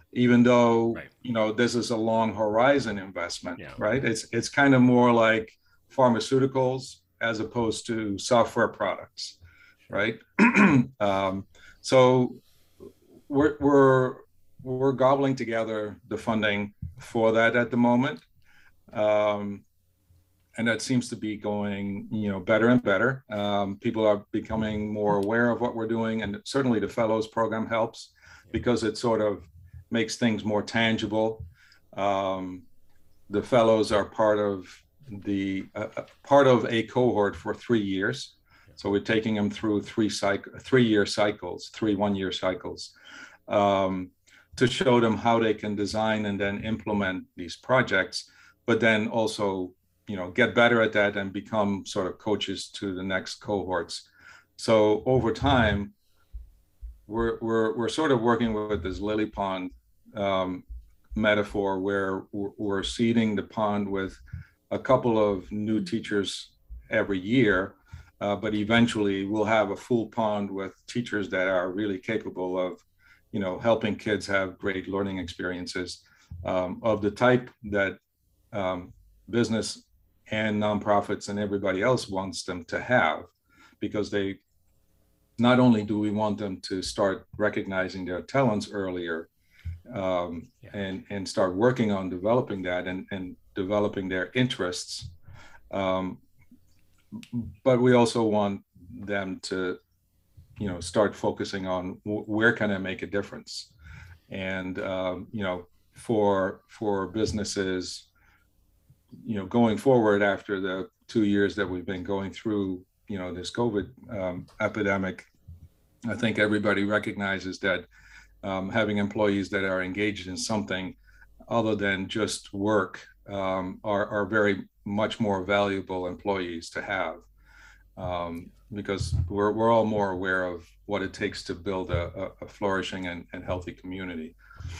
even though, Right. you know, this is a long horizon investment, Yeah. right? It's, it's kind of more like pharmaceuticals as opposed to software products, right? um, so we're, we're, we're gobbling together the funding for that at the moment. Um, and that seems to be going, you know, better and better. Um, people are becoming more aware of what we're doing, and certainly the Fellows program helps because it sort of makes things more tangible. Um, the Fellows are part of the uh, part of a cohort for three years, so we're taking them through three cycle, three-year cycles, three one-year cycles, um, to show them how they can design and then implement these projects, but then also, you know, get better at that and become sort of coaches to the next cohorts. So over time, we're we're we're sort of working with this lily pond um, metaphor where we're, we're seeding the pond with a couple of new teachers every year, uh, but eventually we'll have a full pond with teachers that are really capable of, you know, helping kids have great learning experiences um, of the type that um, business and nonprofits and everybody else wants them to have, because they, not only do we want them to start recognizing their talents earlier um, Yeah. and, and start working on developing that and, and developing their interests, um, but we also want them to, you know, start focusing on w- where can I make a difference? And, um, you know, for, for businesses, you know, going forward after the two years that we've been going through, you know, this COVID um, epidemic, I think everybody recognizes that um, having employees that are engaged in something other than just work um, are, are very much more valuable employees to have, um, because we're, we're all more aware of what it takes to build a, a flourishing and, and healthy community.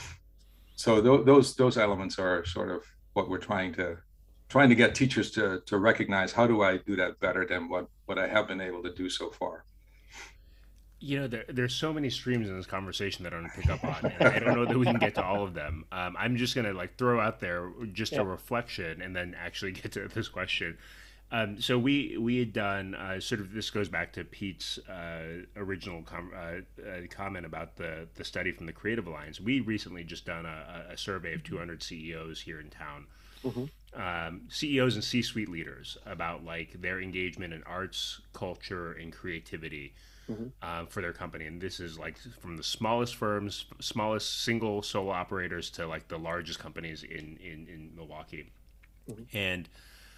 So th- those those elements are sort of what we're trying to trying to get teachers to to recognize. How do I do that better than what what I have been able to do so far? You know, there, there's so many streams in this conversation that I want to pick up on, and I don't know that we can get to all of them. Um, I'm just gonna like throw out there just Yeah. a reflection, and then actually get to this question. Um, so we we had done uh, sort of, this goes back to Pete's uh, original com- uh, uh, comment about the the study from the Creative Alliance. We recently just done a, a survey of two hundred C E Os here in town, Mm-hmm. um, C E Os and C-suite leaders, about like their engagement in arts, culture, and creativity Mm-hmm. uh, for their company. And this is like from the smallest firms, smallest single solo operators, to like the largest companies in in, in Milwaukee. Mhm. And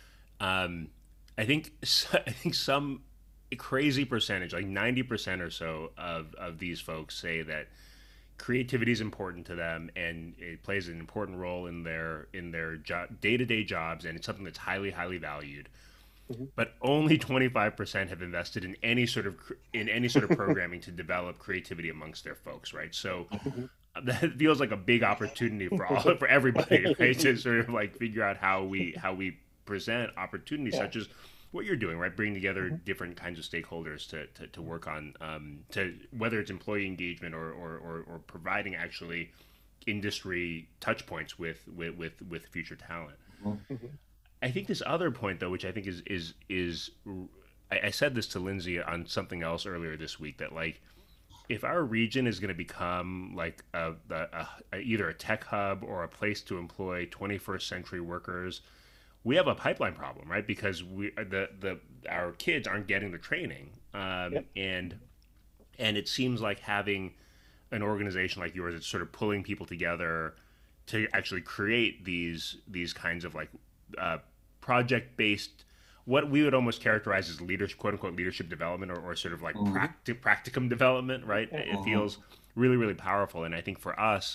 um, I think I think some crazy percentage, like ninety percent or so of of these folks, say that creativity is important to them, and it plays an important role in their in their jo- day-to-day jobs, and it's something that's highly highly valued. Mhm. But only twenty-five percent have invested in any sort of cr- in any sort of programming to develop creativity amongst their folks, right? So Mhm. that feels like a big opportunity for all for everybody, right? To sort of like figure out how we how we present opportunities, Yeah. such as what you're doing, right? Bringing together Mhm. different kinds of stakeholders to, to, to work on, um, to whether it's employee engagement or, or, or, or providing actually industry touch points with, with, with, with future talent. Mhm. I think this other point, though, which I think is, is, is, I, I said this to Lindsay on something else earlier this week, that like, if our region is going to become like a, a, a, either a tech hub or a place to employ twenty-first century workers, we have a pipeline problem, right? Because we the the our kids aren't getting the training, um, Yep. and and it seems like having an organization like yours that's sort of pulling people together to actually create these these kinds of like uh, project based, what we would almost characterize as leadership, quote unquote, leadership development, or, or sort of like Mhm. practi- practicum development, right? It Mhm. feels really really powerful, and I think for us,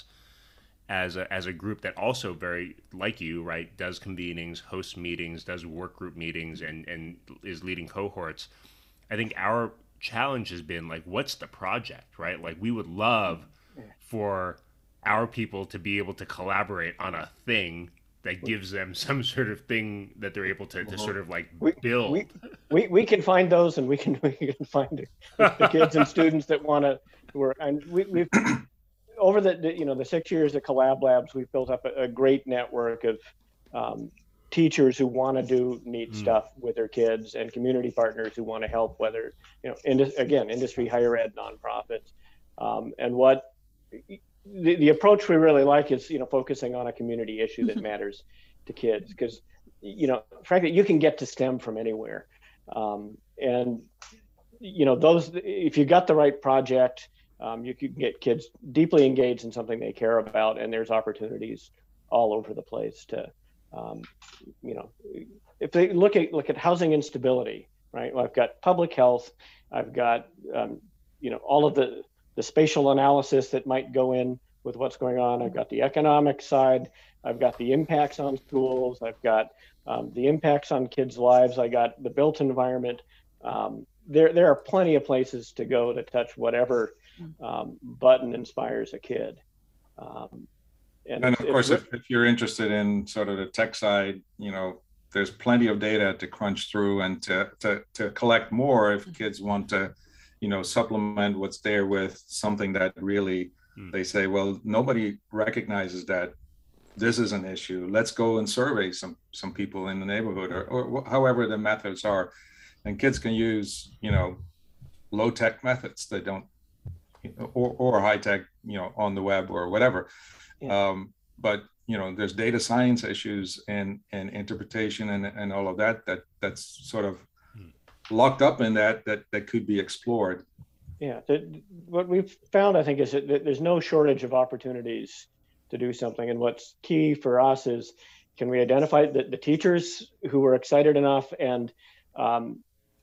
as a, as a group that also very like you, right, does convenings, hosts meetings, does work group meetings, and and is leading cohorts, I think our challenge has been like, what's the project, right? Like we would love for our people to be able to collaborate on a thing that gives them some sort of thing that they're able to, to sort of like We- build. we- We, we can find those, and we can we can find the, the kids and students that want to work. And we, we've over the, the, you know, the six years at Collab Labs, we've built up a, a great network of um, teachers who want to do neat mm. stuff with their kids, and community partners who want to help, whether, you know, in, again, industry, higher ed, nonprofits. Um, and what the, the approach we really like is, you know, focusing on a community issue that matters to kids, because, you know, frankly, you can get to STEM from anywhere. Um, and, you know, those, if you got the right project, um, you can get kids deeply engaged in something they care about, and there's opportunities all over the place to, um, you know, if they look at, look at housing instability, right? Well, I've got public health, I've got, um, you know, all of the, the spatial analysis that might go in with what's going on. I've got the economic side, I've got the impacts on schools, I've got um, the impacts on kids' lives, I got the built environment. Um, there, there are plenty of places to go to touch whatever um, button inspires a kid. Um, and, and of course, if, if you're interested in sort of the tech side, you know, there's plenty of data to crunch through and to, to, to collect more if kids want to, you know, supplement what's there with something that really, mm. they say, well, nobody recognizes that this is an issue. Let's go and survey some some people in the neighborhood, or, or however the methods are. And kids can use, you know, low tech methods that don't, or, or high tech, you know, on the web or whatever. Yeah. Um, but, you know, there's data science issues and, and interpretation and, and all of that, that that's sort of locked up in that, that, that could be explored. Yeah. The, what we've found, I think, is that there's no shortage of opportunities to do something. And what's key for us is, can we identify the, the teachers who are excited enough and, um,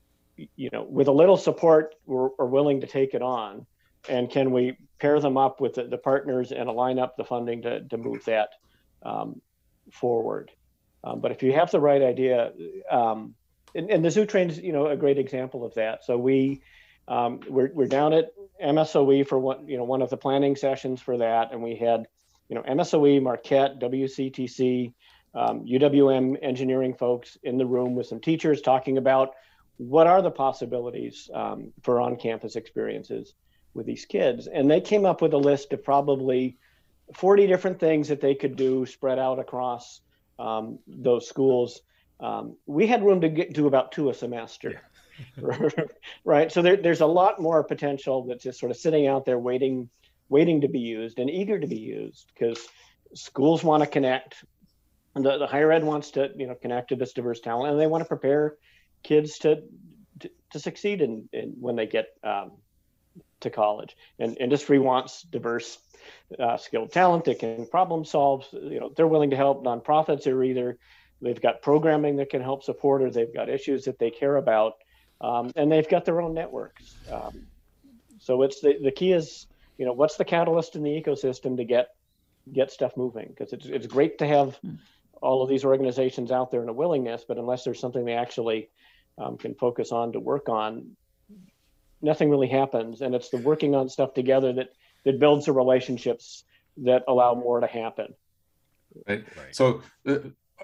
you know, with a little support, we're, are willing to take it on, and can we pair them up with the, the partners and align up the funding to, to move that um, forward. Um, but if you have the right idea, um, and, and the Zoo Train's, you know, a great example of that. So we um, we're we're down at M S O E for one, you know, one of the planning sessions for that, and we had, you know, M S O E, Marquette, W C T C, um, U W M engineering folks in the room with some teachers talking about what are the possibilities um, for on-campus experiences with these kids. And they came up with a list of probably forty different things that they could do spread out across um, those schools. Um, we had room to get to about two a semester, yeah. Right? So there, there's a lot more potential that's just sort of sitting out there waiting, waiting to be used and eager to be used, because schools want to connect. And the, the higher ed wants to, you know, connect to this diverse talent, and they want to prepare kids to, to, to succeed in, in when they get um, to college. And industry wants diverse, uh, skilled talent that can problem solve. You know, they're willing to help. Nonprofits are either, they've got programming that can help support, or they've got issues that they care about, um, and they've got their own networks. Um, so it's the, the key is, you know, what's the catalyst in the ecosystem to get get stuff moving? Because it's it's great to have all of these organizations out there and a willingness, but unless there's something they actually um, can focus on to work on, nothing really happens. And it's the working on stuff together that that builds the relationships that allow more to happen. Right. Right. So uh,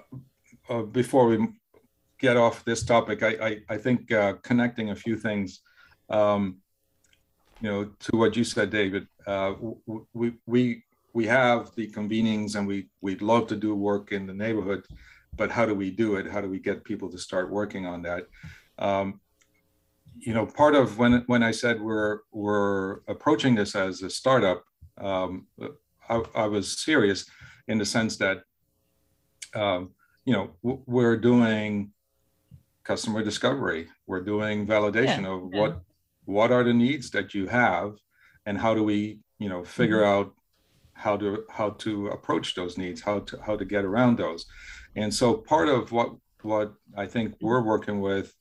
uh, before we get off this topic, I I, I think uh, connecting a few things, um, you know, to what you said, David. Uh, we we we have the convenings, and we we'd love to do work in the neighborhood, but how do we do it? How do we get people to start working on that? Um, you know, part of when when I said we're we're approaching this as a startup, um, I, I was serious in the sense that um, you know, we're doing customer discovery, we're doing validation yeah, of yeah. what what are the needs that you have, and how do we, you know, figure mm-hmm. out how to how to approach those needs, how to how to get around those. And so part of what what I think we're working with,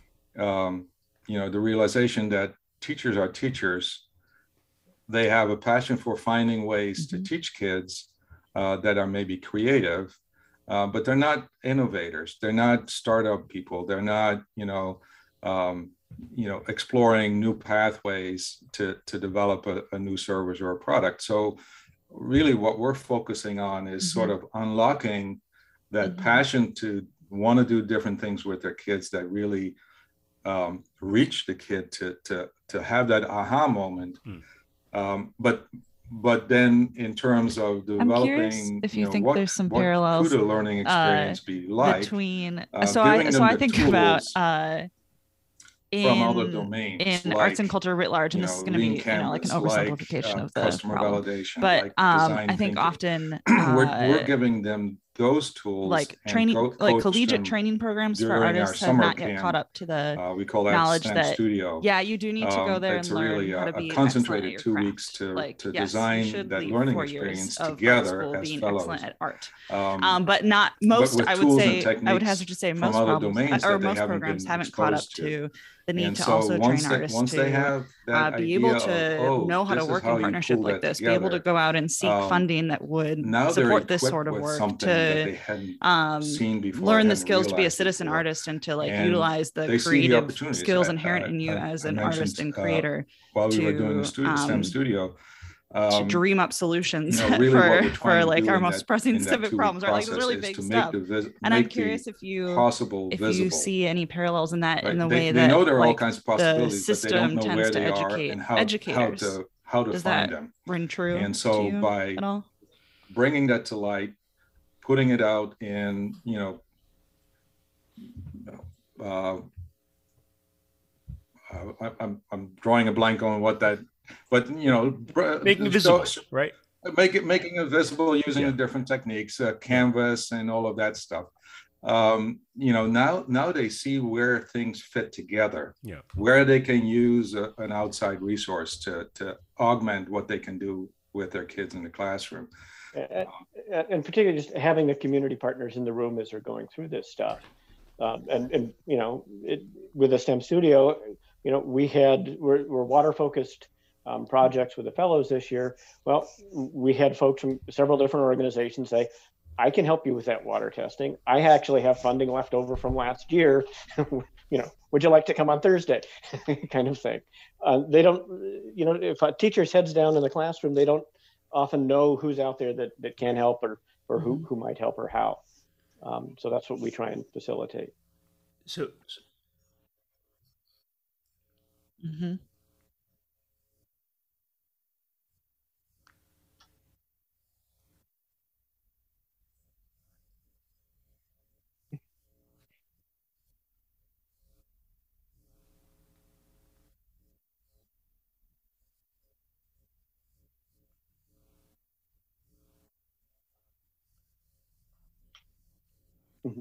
um, you know, the realization that teachers are teachers. They have a passion for finding ways mm-hmm. to teach kids uh, that are maybe creative, uh, but they're not innovators. They're not startup people. They're not, you know, um, you know, exploring new pathways to to develop a, a new service or a product. So really what we're focusing on is mm-hmm. sort of unlocking that mm-hmm. passion to want to do different things with their kids that really um, reach the kid to, to, to have that aha moment. Mm. Um, but but then in terms of I'm curious developing, if you, you know, think what, there's some what parallels could a learning experience uh, be like between. uh, So I giving so them I the think about tools uh, from other in domains in arts and like, culture writ large, and you this know, is going to Lean be you know like an Canvas, like oversimplification uh, of the customer problem. validation, But like um, design I think thinking. often we're, uh, we're giving them those tools like and training, co- like coach collegiate them training programs for during our artists have summer not yet caught camp. up to the Uh, we call that knowledge STEM that Studio. yeah, you do need to go Um, there it's and learn really how a, to a be excellent at concentrated your two craft. weeks to, Like to yes, you design should that leave learning four years experience of art together school as being fellows. excellent at art. Um, Um, but not but most. with I would tools and say I would techniques hazard to say from most other problems domains or that they most haven't programs been haven't caught up exposed to. to the need And to so also once train they, artists once they to have that uh, be able idea to of, oh, know how to this is work how in you partnership pull like that this, be able to together, go out and seek um, funding that would now they're support this equipped sort of with work something that to they hadn't um, seen before, learn the hadn't skills to be a realized citizen before. artist and to like And utilize the they see the creative opportunities. skills I- inherent I- in you I- as I an artist mentioned, and uh, creator while we to, were doing the stu- STEM um, studio, to um, dream up solutions you know, really what for we're for trying to like do our in most that, pressing in that civic two-week problems, right? Like this process really is big to stuff. make the vis- And I'm make curious the if you possible if visible. you see any parallels in that Right? in the they, way they that know there are all like kinds of the possibilities, but they don't system know tends where to they are educate and how, how educators. to how to Does find that them. ring true And to so you by at all? bringing that to light, putting it out in, you know, uh, I, I'm I'm drawing a blank on what that, but you know, Making it visible, right? Make it making it visible using Yeah. the different techniques, uh, Canvas and all of that stuff. Um, you know, now now they see where things fit together, Yeah. where they can use a, an outside resource to to augment what they can do with their kids in the classroom. And, and particularly just having the community partners in the room as they're going through this stuff. Um, and, and, you know, it, with the STEM Studio, you know, we had, we're, we're water focused um, projects with the fellows this year. Well, we had folks from several different organizations say, I can help you with that water testing. I actually have funding left over from last year. You know, would you like to come on Thursday? Kind of thing. Uh, they don't, you know, if a teacher's heads down in the classroom, they don't often know who's out there that, that can help or, or who, who might help or how. Um, so that's what we try and facilitate. So, Mm-hmm. Mm-hmm.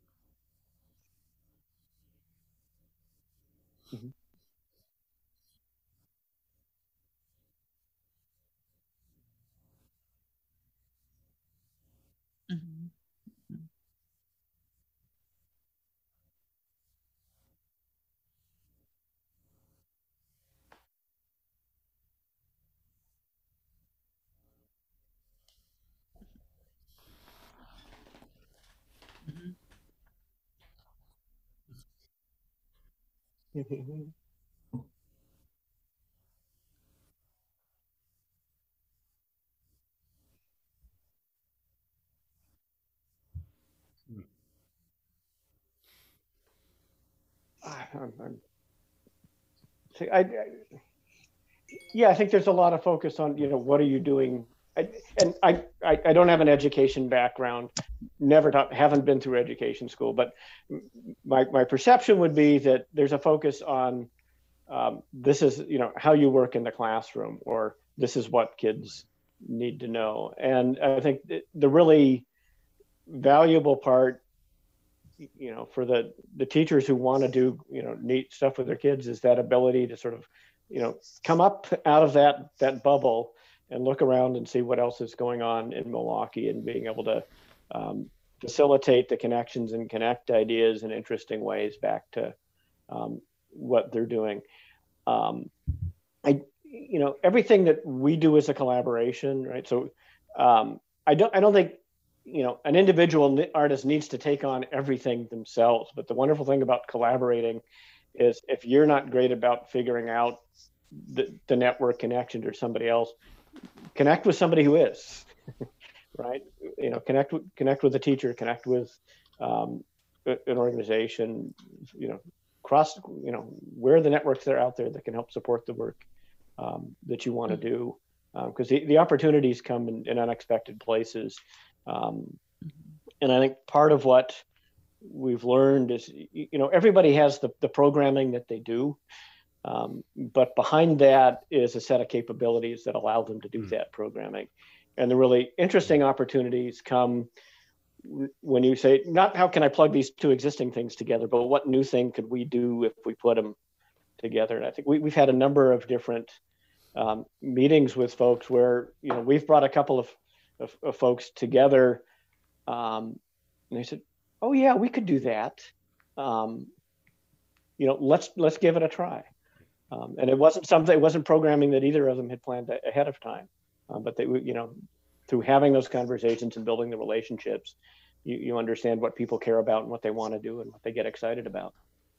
Mm-hmm. Mm-hmm. Mm-hmm. I'm, I'm, I, I, yeah, I think there's a lot of focus on, you know, what are you doing? I, and I, I, I don't have an education background, never taught, haven't been through education school, but my, my perception would be that there's a focus on um, this is, you know, how you work in the classroom, or this is what kids need to know. And I think the really valuable part, you know, for the, the teachers who want to do, you know, neat stuff with their kids is that ability to sort of, you know, come up out of that, that bubble and look around and see what else is going on in Milwaukee, and being able to um, facilitate the connections and connect ideas in interesting ways back to um, what they're doing. Um, I, you know, everything that we do is a collaboration, right? So um, I don't, I don't think, you know, an individual artist needs to take on everything themselves. But the wonderful thing about collaborating is if you're not great about figuring out the, the network connection to somebody else, connect with somebody who is, right? You know, connect, connect with a teacher, connect with um, an organization, you know, cross, you know, where are the networks that are out there that can help support the work um, that you want to do. because um, the, the opportunities come in, in unexpected places. Um, and I think part of what we've learned is, you know, everybody has the, the programming that they do, um, but behind that is a set of capabilities that allow them to do mm. that programming. And the really interesting opportunities come when you say, not how can I plug these two existing things together, but what new thing could we do if we put them together? And I think we, we've had a number of different um, meetings with folks where, you know, we've brought a couple of, of, of folks together, um, and they said, oh yeah, we could do that. Um, you know, let's let's give it a try. Um, and it wasn't something, it wasn't programming that either of them had planned ahead of time, um, but they, you know, through having those conversations and building the relationships, you, you understand what people care about and what they want to do and what they get excited about.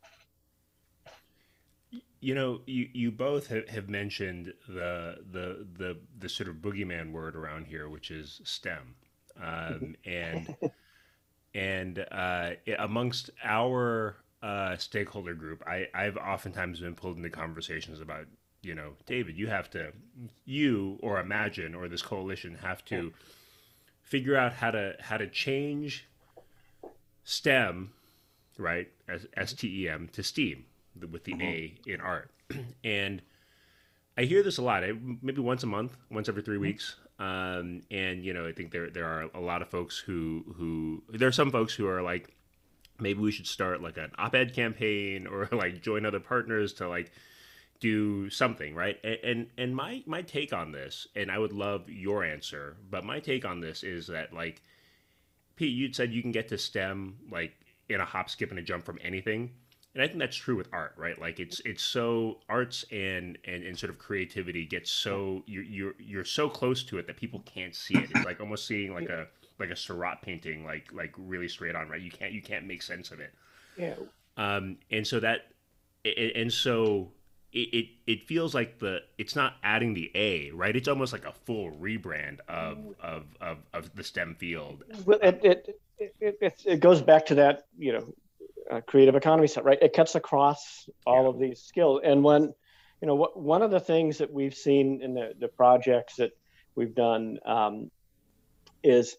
You know, you, you both have, have mentioned the, the the the sort of boogeyman word around here, which is STEM, um, and and uh, amongst our uh, stakeholder group, I, I've oftentimes been pulled into conversations about, you know, David, you have to, you or Imagine or this coalition have to figure out how to how to change STEM, right, as S T E M to STEAM, with the A in art. And I hear this a lot, I, maybe once a month, once every three weeks. Um, and, you know, I think there there are a lot of folks who, who, there are some folks who are like, maybe we should start like an op-ed campaign or like join other partners to like do something, right? And, and, and my, my take on this, and I would love your answer, but my take on this is that, like, Pete, you'd said you can get to STEM like in a hop, skip, and a jump from anything. And I think that's true with art, right? Like it's it's so arts and, and, and sort of creativity gets so you're you're you're so close to it that people can't see it. It's like almost seeing like a like a Seurat painting, like like really straight on, right? You can't you can't make sense of it. Yeah. Um, and so that and so it, it it feels like the it's not adding the A, right? It's almost like a full rebrand of of of, of the STEM field. Well, it it, it it it goes back to that, you know, Uh, creative economy set, right? It cuts across all yeah. of these skills. And when, you know, what, one of the things that we've seen in the, the projects that we've done um, is,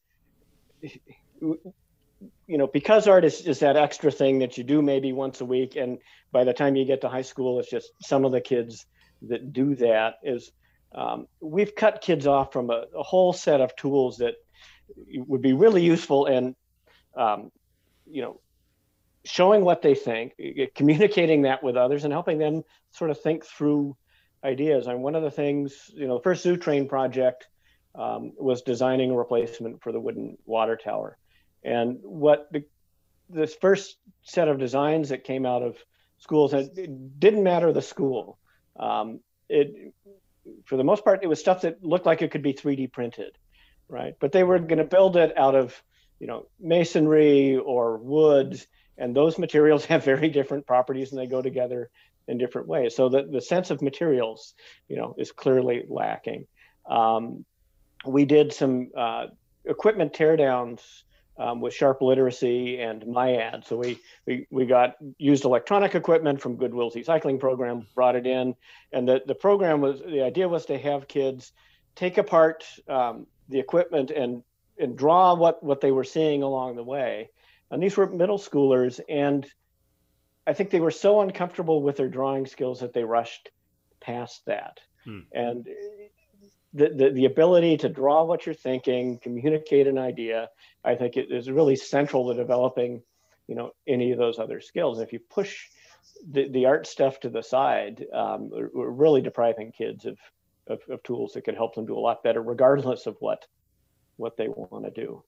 you know, because art is, is that extra thing that you do maybe once a week. And by the time you get to high school, it's just some of the kids that do that is um, we've cut kids off from a, a whole set of tools that would be really useful and, um, you know, showing what they think, communicating that with others, and helping them sort of think through ideas. And one of the things, you know, the first Zoo Train project um, was designing a replacement for the wooden water tower. And what the this first set of designs that came out of schools, and it didn't matter the school. Um, it, for the most part, it was stuff that looked like it could be three D printed, right? But they were going to build it out of, you know, masonry or wood. And those materials have very different properties and they go together in different ways. So the, the sense of materials, you know, is clearly lacking. Um, we did some uh, equipment teardowns um, with Sharp Literacy and MyAd. So we, we, we got used electronic equipment from Goodwill's recycling program, brought it in. And the, the program was, the idea was to have kids take apart um, the equipment and, and draw what, what they were seeing along the way. And these were middle schoolers, and I think they were so uncomfortable with their drawing skills that they rushed past that. Hmm. And the, the the ability to draw what you're thinking, communicate an idea, I think it is really central to developing, you know, any of those other skills. And if you push the, the art stuff to the side, um, we're, we're really depriving kids of, of of tools that could help them do a lot better, regardless of what what they want to do.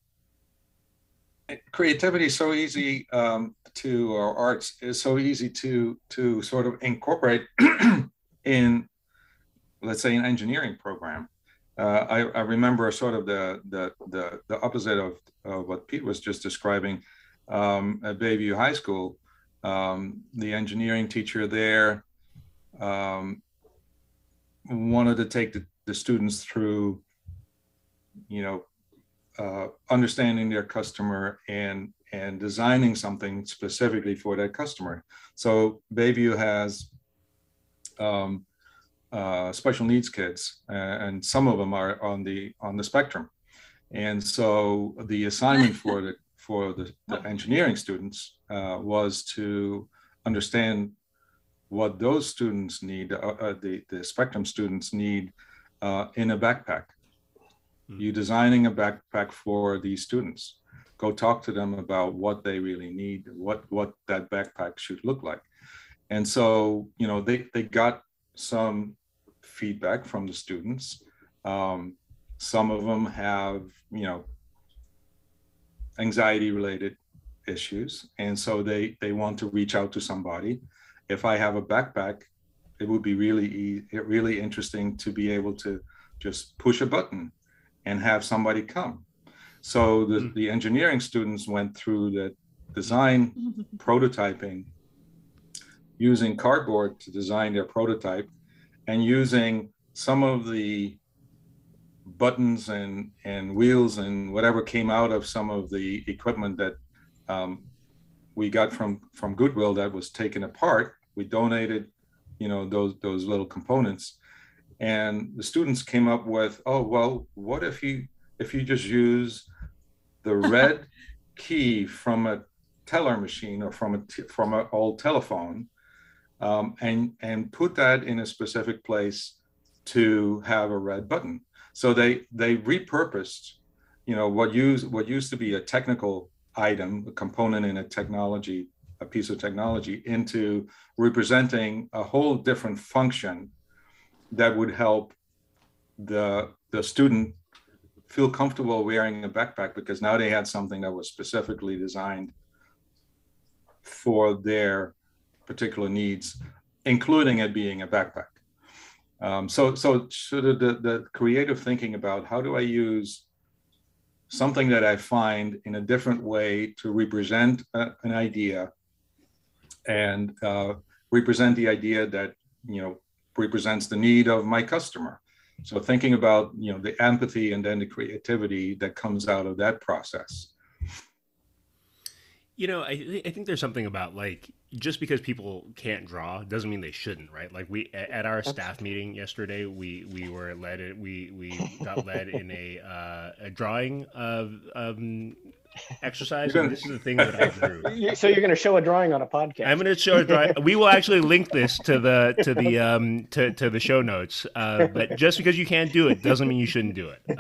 Creativity is so easy um, to, or arts is so easy to to sort of incorporate in, let's say, an engineering program. Uh, I, I remember sort of the the the, the opposite of, of what Pete was just describing um, at Bayview High School. Um, the engineering teacher there um, wanted to take the, the students through, you know, Uh, understanding their customer and and designing something specifically for that customer. So Bayview has um, uh, special needs kids, uh, and some of them are on the on the spectrum. And so the assignment for the for the, the engineering students uh, was to understand what those students need, uh, uh, the the spectrum students need uh, in a backpack. Mm-hmm. You designing a backpack for these students. Go talk to them about what they really need, what what that backpack should look like. And so, you know, they, they got some feedback from the students. Um, some of them have, you know, anxiety related issues. And so they, they want to reach out to somebody. If I have a backpack, it would be really, really interesting to be able to just push a button and have somebody come. So the, the engineering students went through the design, prototyping, using cardboard to design their prototype, and using some of the buttons and, and wheels and whatever came out of some of the equipment that um, we got from, from Goodwill that was taken apart. We donated, you know, those, those little components. And the students came up with, oh, well, what if you, if you just use the red key from a teller machine or from a t from an old telephone, um, and and put that in a specific place to have a red button. So they they repurposed, you know, what used what used to be a technical item, a component in a technology, a piece of technology, into representing a whole different function that would help the the student feel comfortable wearing a backpack, because now they had something that was specifically designed for their particular needs, including it being a backpack. Um, so, so sort of the, the creative thinking about how do I use something that I find in a different way to represent a, an idea, and uh, represent the idea that, you know, represents the need of my customer. So thinking about, you know, the empathy and then the creativity that comes out of that process. You know, I, th I think there's something about, like, just because people can't draw doesn't mean they shouldn't, right? Like, we at our staff meeting yesterday, we we were led we we got led in a uh, a drawing of um, exercise. And this is the thing that I drew. So you're going to show a drawing on a podcast? I'm going to show a drawing. We will actually link this to the to the um to to the show notes. Uh, but just because you can't do it doesn't mean you shouldn't do it.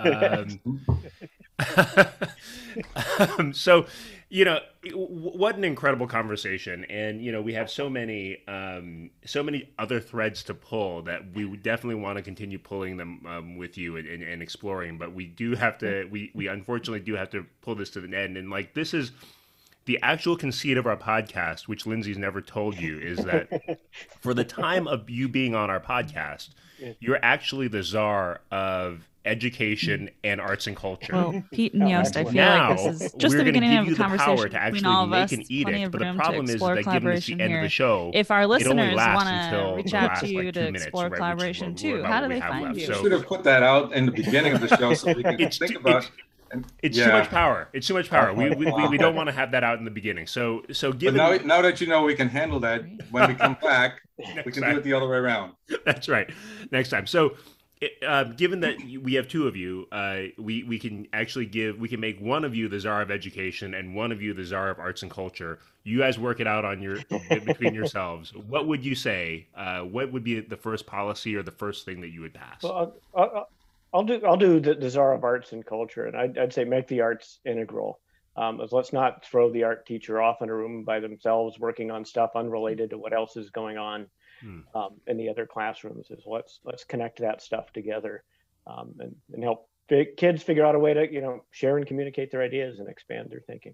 Um, um, so. You know, what an incredible conversation. And, you know, we have so many, um, so many other threads to pull that we would definitely want to continue pulling them um, with you and, and, and exploring. But we do have to, we, we unfortunately do have to pull this to the end. And, like, this is the actual conceit of our podcast, which Lindsay's never told you, is that for the time of you being on our podcast, you're actually the czar of education and arts and culture. Well, Pete and Yost, I feel now, like this is just the beginning of a conversation between all of us. Plenty of room to explore collaboration here. The show, if our listeners want to reach out to you like to explore minutes, collaboration right, too, how do they find left. you? So, should have put that out in the beginning of the show so we can think too, about. It's, it's yeah. too much power. It's too much power. We we, we, we don't want to have that out in the beginning. So so given now, now that you know we can handle that when we come back, we can time. do it the other way around. That's right. Next time. So. Uh, given that we have two of you, uh, we we can actually give we can make one of you the czar of education and one of you the czar of arts and culture. You guys work it out on your between yourselves. What would you say? Uh, what would be the first policy or the first thing that you would pass? Well, I'll, I'll, I'll do I'll do the, the czar of arts and culture, and I'd, I'd say make the arts integral. Um, let's not throw the art teacher off in a room by themselves working on stuff unrelated to what else is going on. Um, in the other classrooms. Is let's let's connect that stuff together, um, and, and help big kids figure out a way to, you know, share and communicate their ideas and expand their thinking.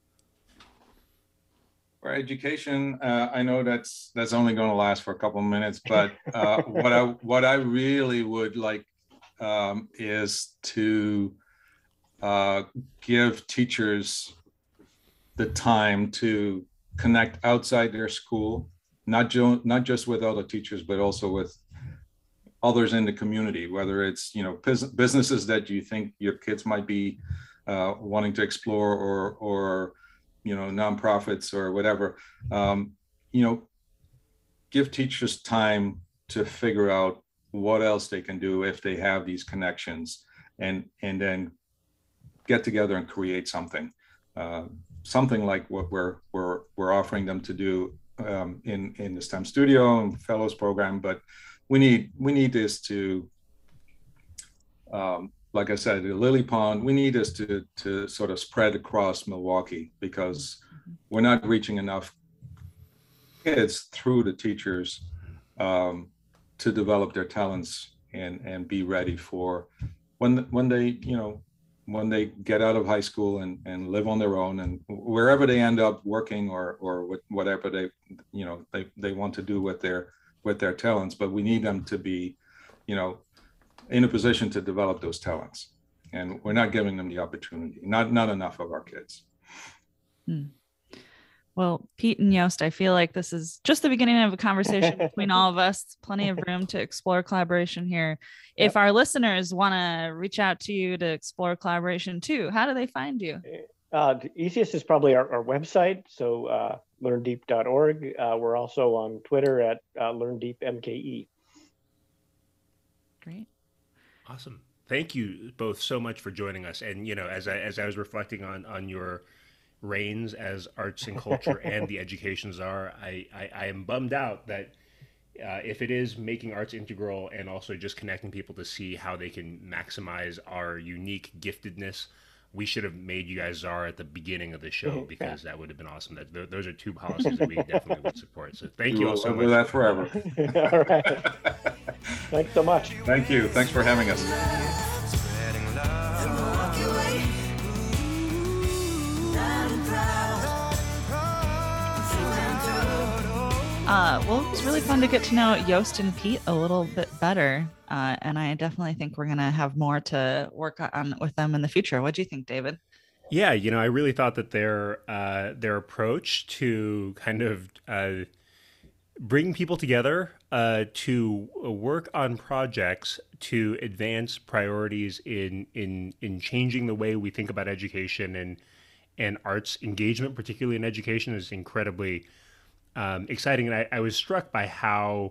For education, uh, I know that's that's only going to last for a couple of minutes, but uh, what I what I really would like um, is to uh, give teachers the time to connect outside their school. Not, jo not just with other teachers, but also with others in the community, whether it's, you know, businesses that you think your kids might be uh, wanting to explore, or, or, you know, nonprofits or whatever. Um, you know, give teachers time to figure out what else they can do if they have these connections, and and then get together and create something, uh, something like what we're we're we're offering them to do um, in in the STEM Studio and Fellows program. But we need we need this to, um, like I said, the Lily Pond. We need this to to sort of spread across Milwaukee, because we're not reaching enough kids through the teachers um, to develop their talents and and be ready for when when they you know. when they get out of high school and, and live on their own, and wherever they end up working, or or with whatever they you know they, they want to do with their with their talents. But we need them to be, you know, in a position to develop those talents, and we're not giving them the opportunity. Not not enough of our kids. Hmm. Well, Pete and Joost, I feel like this is just the beginning of a conversation between all of us. Plenty of room to explore collaboration here. Yep. If our listeners want to reach out to you to explore collaboration too, how do they find you? Uh, the easiest is probably our, our website, so uh, learn deep dot org. Uh, we're also on Twitter at uh, learn deep M K E. Great. Awesome. Thank you both so much for joining us. And, you know, as I, as I was reflecting on, on your reigns as arts and culture and the education czar, I, I, I am bummed out that uh, if it is making arts integral and also just connecting people to see how they can maximize our unique giftedness, we should have made you guys czar at the beginning of the show, because that would have been awesome. That th- those are two policies that we definitely would support. So thank We you will all so live much. with that forever. All right. Thanks so much. Thank you. Thanks for having us. Uh, well, it was really fun to get to know Joost and Pete a little bit better. Uh, and I definitely think we're going to have more to work on with them in the future. What do you think, David? Yeah, you know, I really thought that their uh, their approach to kind of uh, bring people together uh, to work on projects to advance priorities in in in changing the way we think about education and and arts engagement, particularly in education, is incredibly um, exciting. And I, I was struck by how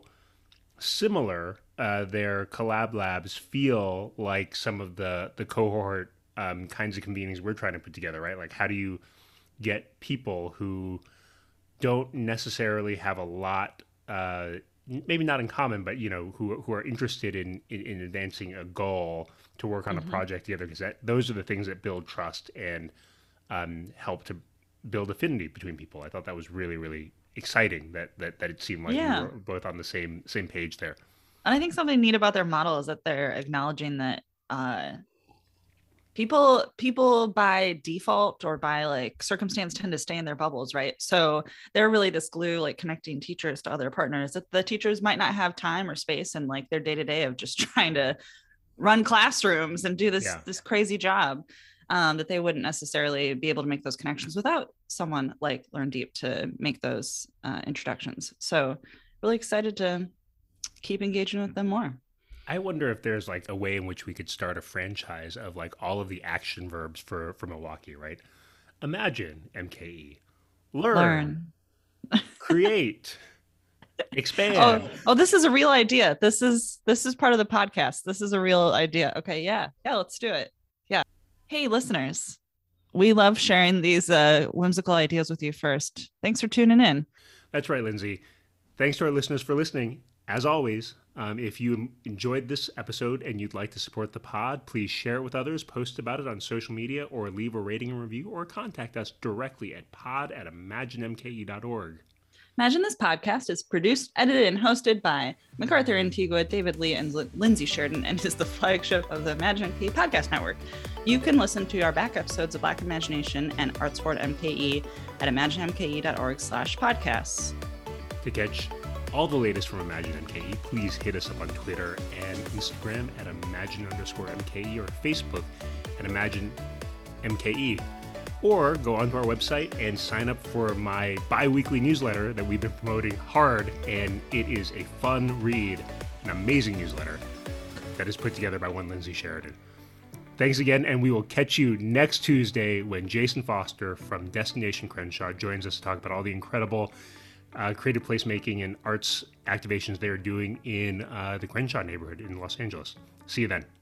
similar uh, their collab labs feel like some of the the cohort um, kinds of convenings we're trying to put together, right? Like, how do you get people who don't necessarily have a lot, uh, maybe not in common, but, you know, who who are interested in in, in advancing a goal to work on mm-hmm. a project together, because that those are the things that build trust and um, help to build affinity between people. I thought that was really, really exciting that that that it seemed like yeah. we were both on the same same page there. And I think something neat about their model is that they're acknowledging that uh, people people by default or by like circumstance tend to stay in their bubbles, right? So they're really this glue, like connecting teachers to other partners, that the teachers might not have time or space in like their day-to-day of just trying to run classrooms and do this yeah. this crazy job. Um, that they wouldn't necessarily be able to make those connections without someone like Learn Deep to make those uh, introductions. So really excited to keep engaging with them more. I wonder if there's like a way in which we could start a franchise of like all of the action verbs for, for Milwaukee, right? Imagine, M K E. Learn. Learn. Create. Expand. Oh, oh, this is a real idea. This is this is part of the podcast. This is a real idea. Okay, yeah. Yeah, let's do it. Hey, listeners, we love sharing these uh, whimsical ideas with you first. Thanks for tuning in. That's right, Lindsay. Thanks to our listeners for listening. As always, um, if you enjoyed this episode and you'd like to support the pod, please share it with others, post about it on social media, or leave a rating and review, or contact us directly at pod at imagine m k e dot org. Imagine This Podcast is produced, edited, and hosted by MacArthur Antigua, David Lee, and L- Lindsay Sheridan, and is the flagship of the Imagine M K E Podcast Network. You can listen to our back episodes of Black Imagination and Arts Forward M K E at imagine m k e dot org slash podcasts. To catch all the latest from Imagine M K E, please hit us up on Twitter and Instagram at imagine underscore M K E or Facebook at Imagine M K E. Or go onto our website and sign up for my bi-weekly newsletter that we've been promoting hard, and it is a fun read, an amazing newsletter that is put together by one Lindsay Sheridan. Thanks again, and we will catch you next Tuesday when Jason Foster from Destination Crenshaw joins us to talk about all the incredible uh, creative placemaking and arts activations they're doing in uh, the Crenshaw neighborhood in Los Angeles. See you then.